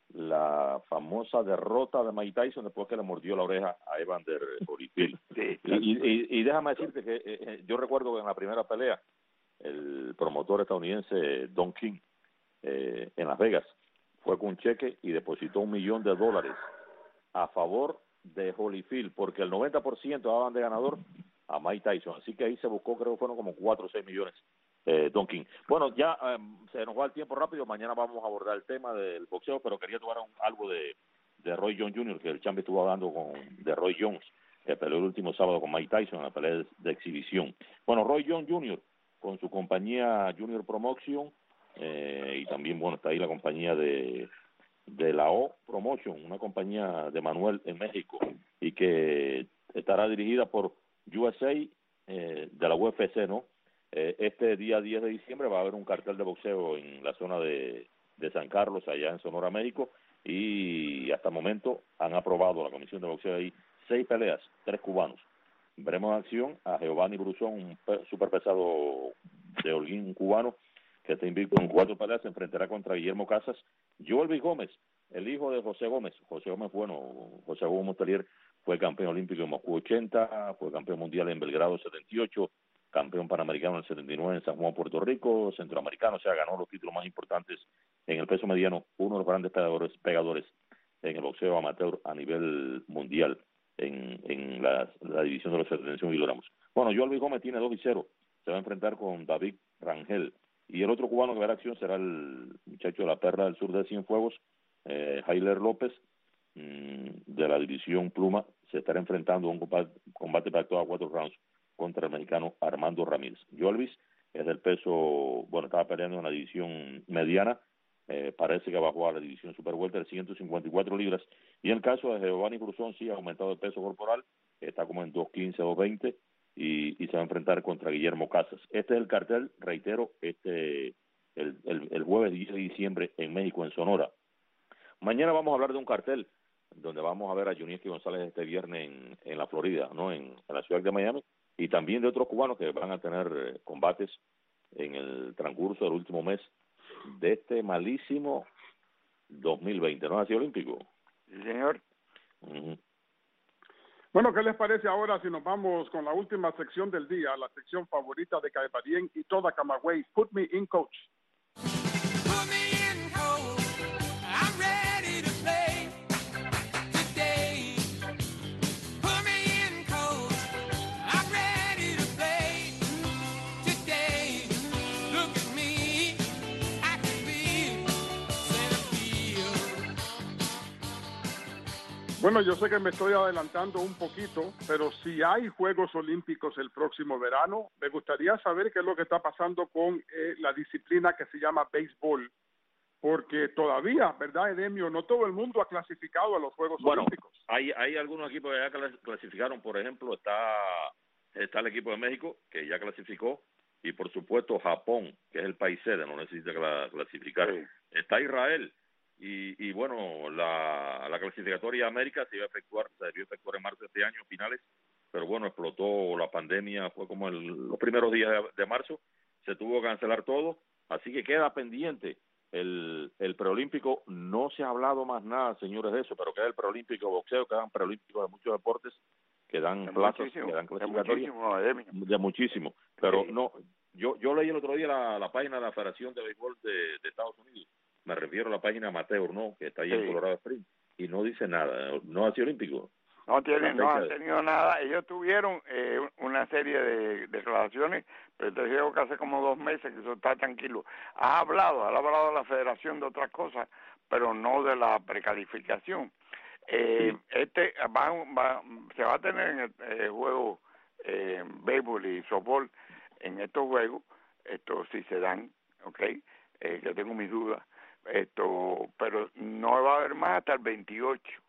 la famosa derrota de Mike Tyson después que le mordió la oreja a Evander Holyfield. Sí, y, y, y déjame decirte que eh, yo recuerdo que en la primera pelea el promotor estadounidense Don King eh, en Las Vegas fue con un cheque y depositó un millón de dólares a favor de Holyfield, porque el noventa por ciento daban de ganador a Mike Tyson, así que ahí se buscó, creo que fueron como cuatro o seis millones. Eh, Don King. Bueno, ya eh, se nos va el tiempo rápido, mañana vamos a abordar el tema del boxeo, pero quería tomar un, algo de, de Roy Jones junior, que el champion estuvo hablando con, de Roy Jones, que peleó el último sábado con Mike Tyson en la pelea de, de exhibición. Bueno, Roy Jones junior, con su compañía Junior Promotion, eh, y también, bueno, está ahí la compañía de, de la O Promotion, una compañía de Manuel en México, y que estará dirigida por U S A eh, de la U F C, ¿no? Este día diez de diciembre va a haber un cartel de boxeo en la zona de, de San Carlos, allá en Sonora, México, y hasta el momento han aprobado la comisión de boxeo ahí seis peleas, tres cubanos. Veremos en acción a Giovanni Brusón, un super pesado de Holguín, un cubano, que está invicto en cuatro peleas, se enfrentará contra Guillermo Casas. Joel B. Gómez, el hijo de José Gómez. José Gómez, bueno, José Gómez Montelier fue campeón olímpico en Moscú ochenta, fue campeón mundial en Belgrado setenta y ocho, campeón panamericano en el setenta y nueve en San Juan, Puerto Rico, centroamericano, o sea, ganó los títulos más importantes en el peso mediano, uno de los grandes pegadores, pegadores en el boxeo amateur a nivel mundial en, en la, la división de los setenta y cinco kilogramos. Bueno, Joel B. Gómez tiene dos y cero, se va a enfrentar con David Rangel, y el otro cubano que verá acción será el muchacho de la Perla del Sur de Cienfuegos, eh, Jailer López, mmm, de la división Pluma, se estará enfrentando a un combate, combate pactado a cuatro rounds contra el mexicano Armando Ramírez. Joelvis es del peso, bueno, estaba peleando en la división mediana, eh, parece que bajó a la división superwelter de ciento cincuenta y cuatro libras, y en el caso de Giovanni Brusón sí ha aumentado el peso corporal, está como en dos quince, dos veinte, y, y se va a enfrentar contra Guillermo Casas. Este es el cartel, reitero, este el, el, el jueves diez de diciembre en México, en Sonora. Mañana vamos a hablar de un cartel donde vamos a ver a Junieski González este viernes en, en la Florida, no en, en la ciudad de Miami, y también de otros cubanos que van a tener eh, combates en el transcurso del último mes de este malísimo dos mil veinte, ¿no? ¿Ha sido olímpico? Sí, señor. Uh-huh. Bueno, ¿qué les parece ahora si nos vamos con la última sección del día, la sección favorita de Caepadien y toda Camagüey, Put Me In Coach? Put me in, coach. I'm ready to play today. Put me in, coach. I'm ready to play today. Look at me, I can be center field. Bueno, yo sé que me estoy adelantando un poquito, pero si hay Juegos Olímpicos el próximo verano, me gustaría saber qué es lo que está pasando con eh, la disciplina que se llama béisbol, porque todavía, ¿verdad, Edemio? No todo el mundo ha clasificado a los Juegos bueno, Olímpicos. Hay, hay algunos equipos que ya clasificaron, por ejemplo, está, está el equipo de México, que ya clasificó, y por supuesto Japón, que es el país sede, no necesita clasificar. Sí. Está Israel, y, y bueno, la, la clasificatoria de América se iba a efectuar, se debió efectuar en marzo de este año, finales, pero bueno, explotó la pandemia, fue como el, los primeros días de, de marzo, se tuvo que cancelar todo, así que queda pendiente el, el preolímpico. No se ha hablado más nada, señores, de eso, pero queda el preolímpico de boxeo, quedan preolímpicos de muchos deportes, que dan de plazas, que dan clasificatorias, de muchísimo, de muchísimo, pero sí. no, yo yo leí el otro día la, la página de la Federación de Béisbol de, de Estados Unidos, me refiero a la página amateur, ¿no?, que está ahí sí. en Colorado Springs, y no dice nada, no ha sido olímpico. No tienen, no han tenido nada. Ellos tuvieron eh, una serie de declaraciones, pero te digo que hace como dos meses que eso está tranquilo. Ha hablado, ha hablado de la federación de otras cosas, pero no de la precalificación. Eh, sí. Este va, va, se va a tener en el eh, juego eh, béisbol y softball en estos juegos, esto si se dan, ¿ok? Eh, que tengo mis dudas, esto, pero no va a haber más hasta el veintiocho.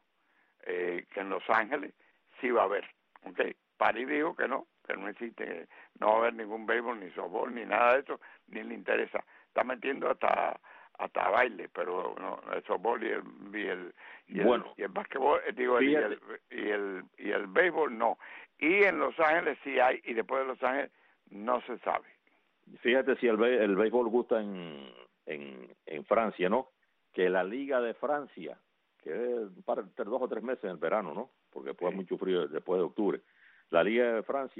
Eh, que en Los Ángeles sí va a haber, ¿okay? París dijo que no, que no existe, no va a haber ningún béisbol, ni softball, ni nada de eso, ni le interesa. Está metiendo hasta hasta baile, pero no, el softball y el y el, y el, bueno, y el basquetbol, digo, y el, y el y el béisbol no. Y en Los Ángeles sí hay, y después de Los Ángeles no se sabe. Fíjate si el, el béisbol gusta en, en, en Francia, ¿no? Que la Liga de Francia, que es para dos o tres meses en el verano, ¿no? Porque después sí. mucho frío después de octubre. La Liga de Francia,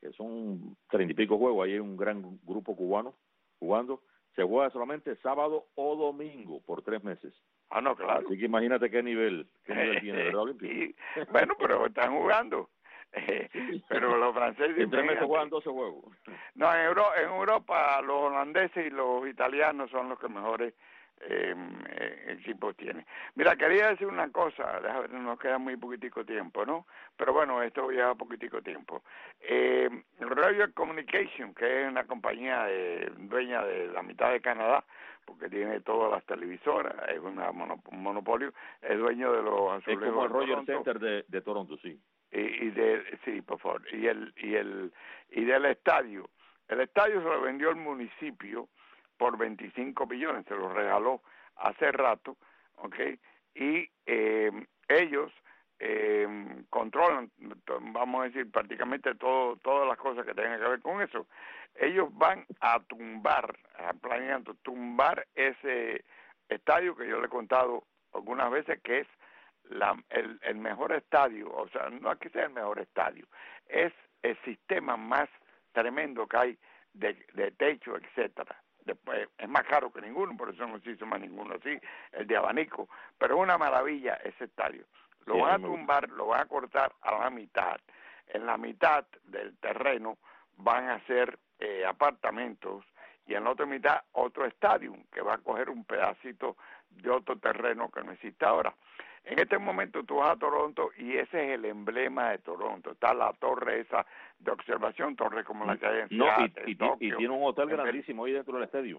que son treinta y pico juegos, ahí hay un gran grupo cubano jugando, se juega solamente sábado o domingo por tres meses. Ah, no, claro. Así que imagínate qué nivel, qué nivel tiene, ¿verdad, Olimpio? Y, bueno, pero están jugando. Eh, pero los franceses... En tres meses juegan doce juegos. No, en, Euro, en Europa los holandeses y los italianos son los que mejores eh, eh, equipos tienen. Mira, quería decir una cosa, nos queda muy poquitico tiempo, ¿no? Pero bueno, esto lleva poquitico tiempo. Eh, Royal Communication, que es una compañía de, dueña de la mitad de Canadá, porque tiene todas las televisoras, es una mono, un monopolio, es dueño de los azulejos. Es como el de Rogers Toronto. Center de, de Toronto, sí. Y, y de, sí, por favor, y el, y el, y del estadio. El estadio se lo vendió el municipio por veinticinco millones, se lo regaló hace rato, ¿ok? Y eh, ellos eh, controlan, vamos a decir, prácticamente todo, todas las cosas que tengan que ver con eso. Ellos van a tumbar, a planeando tumbar ese estadio que yo le he contado algunas veces, que es la, el, el mejor estadio, o sea, no es que sea el mejor estadio, es el sistema más tremendo que hay de, de techo, etcétera. Después es más caro que ninguno, por eso no se hizo más ninguno así, el de abanico, pero es una maravilla ese estadio. Lo Sí, van a me tumbar, lo van a cortar a la mitad. En la mitad del terreno van a hacer eh, apartamentos y en la otra mitad otro estadio que va a coger un pedacito de otro terreno que no existe ahora. En este momento tú vas a Toronto y ese es el emblema de Toronto. Está la torre esa de observación, torre como la que hay en No, Seattle, y, y, Tokio. y tiene un hotel En grandísimo ahí dentro del estadio.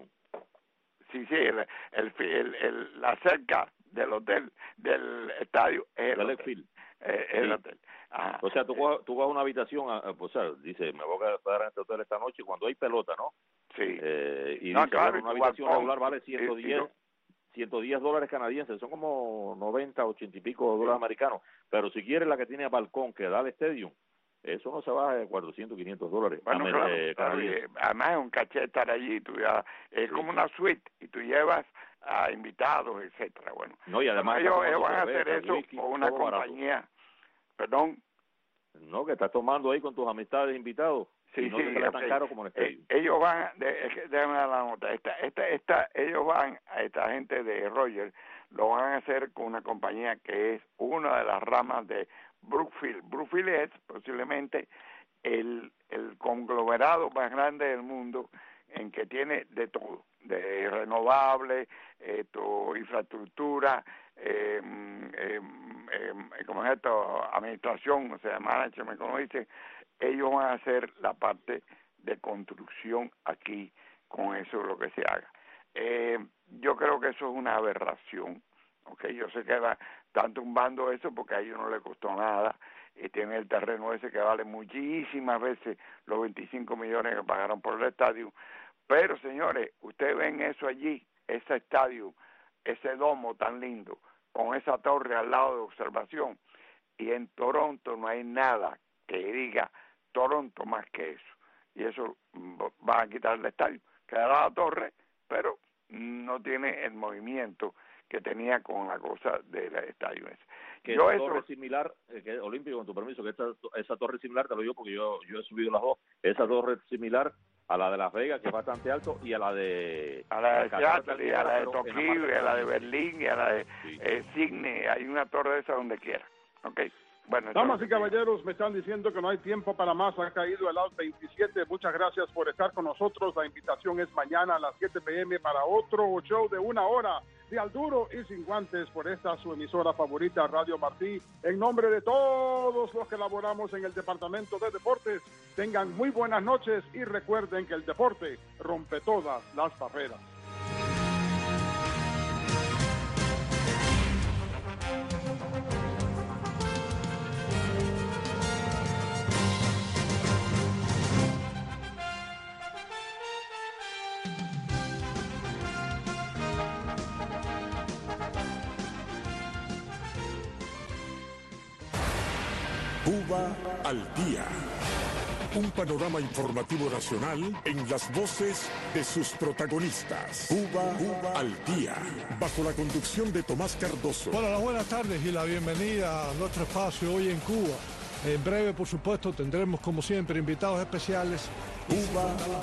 Sí, sí, el, el, el, el- la cerca del hotel, del estadio, es el Del hotel. Field. Eh, es el Sí. hotel. Ajá. O sea, tú, coges- tú vas a una habitación, a, a, pues, o sea, dice, me voy a quedar en este hotel esta noche cuando hay pelota, ¿no? Sí. Eh, y No, dice, claro, bueno, y una tu habitación balcón, regular vale y- ciento y diez, no- ciento diez dólares canadienses, son como noventa, ochenta y pico dólares americanos. Pero si quieres la que tiene balcón que da al estadio, eso no se baja de cuatrocientos, quinientos dólares Bueno, amer- claro, eh, claro, y, canadienses. eh, además es un caché estar allí, tú ya, es como una suite y tú llevas a invitados, etcétera. Bueno, No, y además ellos, está ellos van a tomando hacer cerveza, eso whisky, con una todo barato. compañía, perdón. No, que estás tomando ahí con tus amistades invitados. Sí, y no sí, te sale ok. tan caro como en el Eh, estadio. ellos van, de, es que déjame dar la nota, esta, esta, esta, ellos van, a esta gente de Rogers, lo van a hacer con una compañía que es una de las ramas de Brookfield. Brookfield es posiblemente el, el conglomerado más grande del mundo en que tiene de todo, de renovables, esto, infraestructura, eh, eh, eh, como es esto, administración, o sea, management, como dice, ellos van a hacer la parte de construcción aquí con eso lo que se haga. Eh, yo creo que eso es una aberración, ¿ok? Yo sé que va, están tumbando eso porque a ellos no les costó nada y tienen el terreno ese que vale muchísimas veces los veinticinco millones que pagaron por el estadio, pero señores, ustedes ven eso allí, ese estadio, ese domo tan lindo, con esa torre al lado de observación, y en Toronto no hay nada que diga Toronto más que eso, y eso va a quitar el estadio, quedará la torre, pero no tiene el movimiento que tenía con la cosa del estadio ese. Que Yo esa eso, torre similar, eh, que Olímpico, con tu permiso, que esa, esa torre similar, te lo digo porque yo yo he subido las dos, esa torre similar a la de Las Vegas, que es bastante alto, y a la de... a la de Catedral Seattle, y a la de pero en Tokio, parte y a la de también. Berlín, y a la de Sí. eh, Sydney, hay una torre de esa donde quiera, ¿ok? Bueno, eso Damas es y lo que caballeros, me están diciendo que no hay tiempo para más. Ha caído el out veintisiete. Muchas gracias por estar con nosotros. La invitación es mañana a las siete p m para otro show de una hora de Al Duro y Sin Guantes por esta su emisora favorita, Radio Martí. En nombre de todos los que laboramos en el Departamento de Deportes, tengan muy buenas noches y recuerden que el deporte rompe todas las barreras. Cuba al día. Un panorama informativo nacional en las voces de sus protagonistas. Cuba, Cuba al día. Bajo la conducción de Tomás Cardoso. Bueno, las buenas tardes y la bienvenida a nuestro espacio hoy en Cuba. En breve, por supuesto, tendremos como siempre invitados especiales. Cuba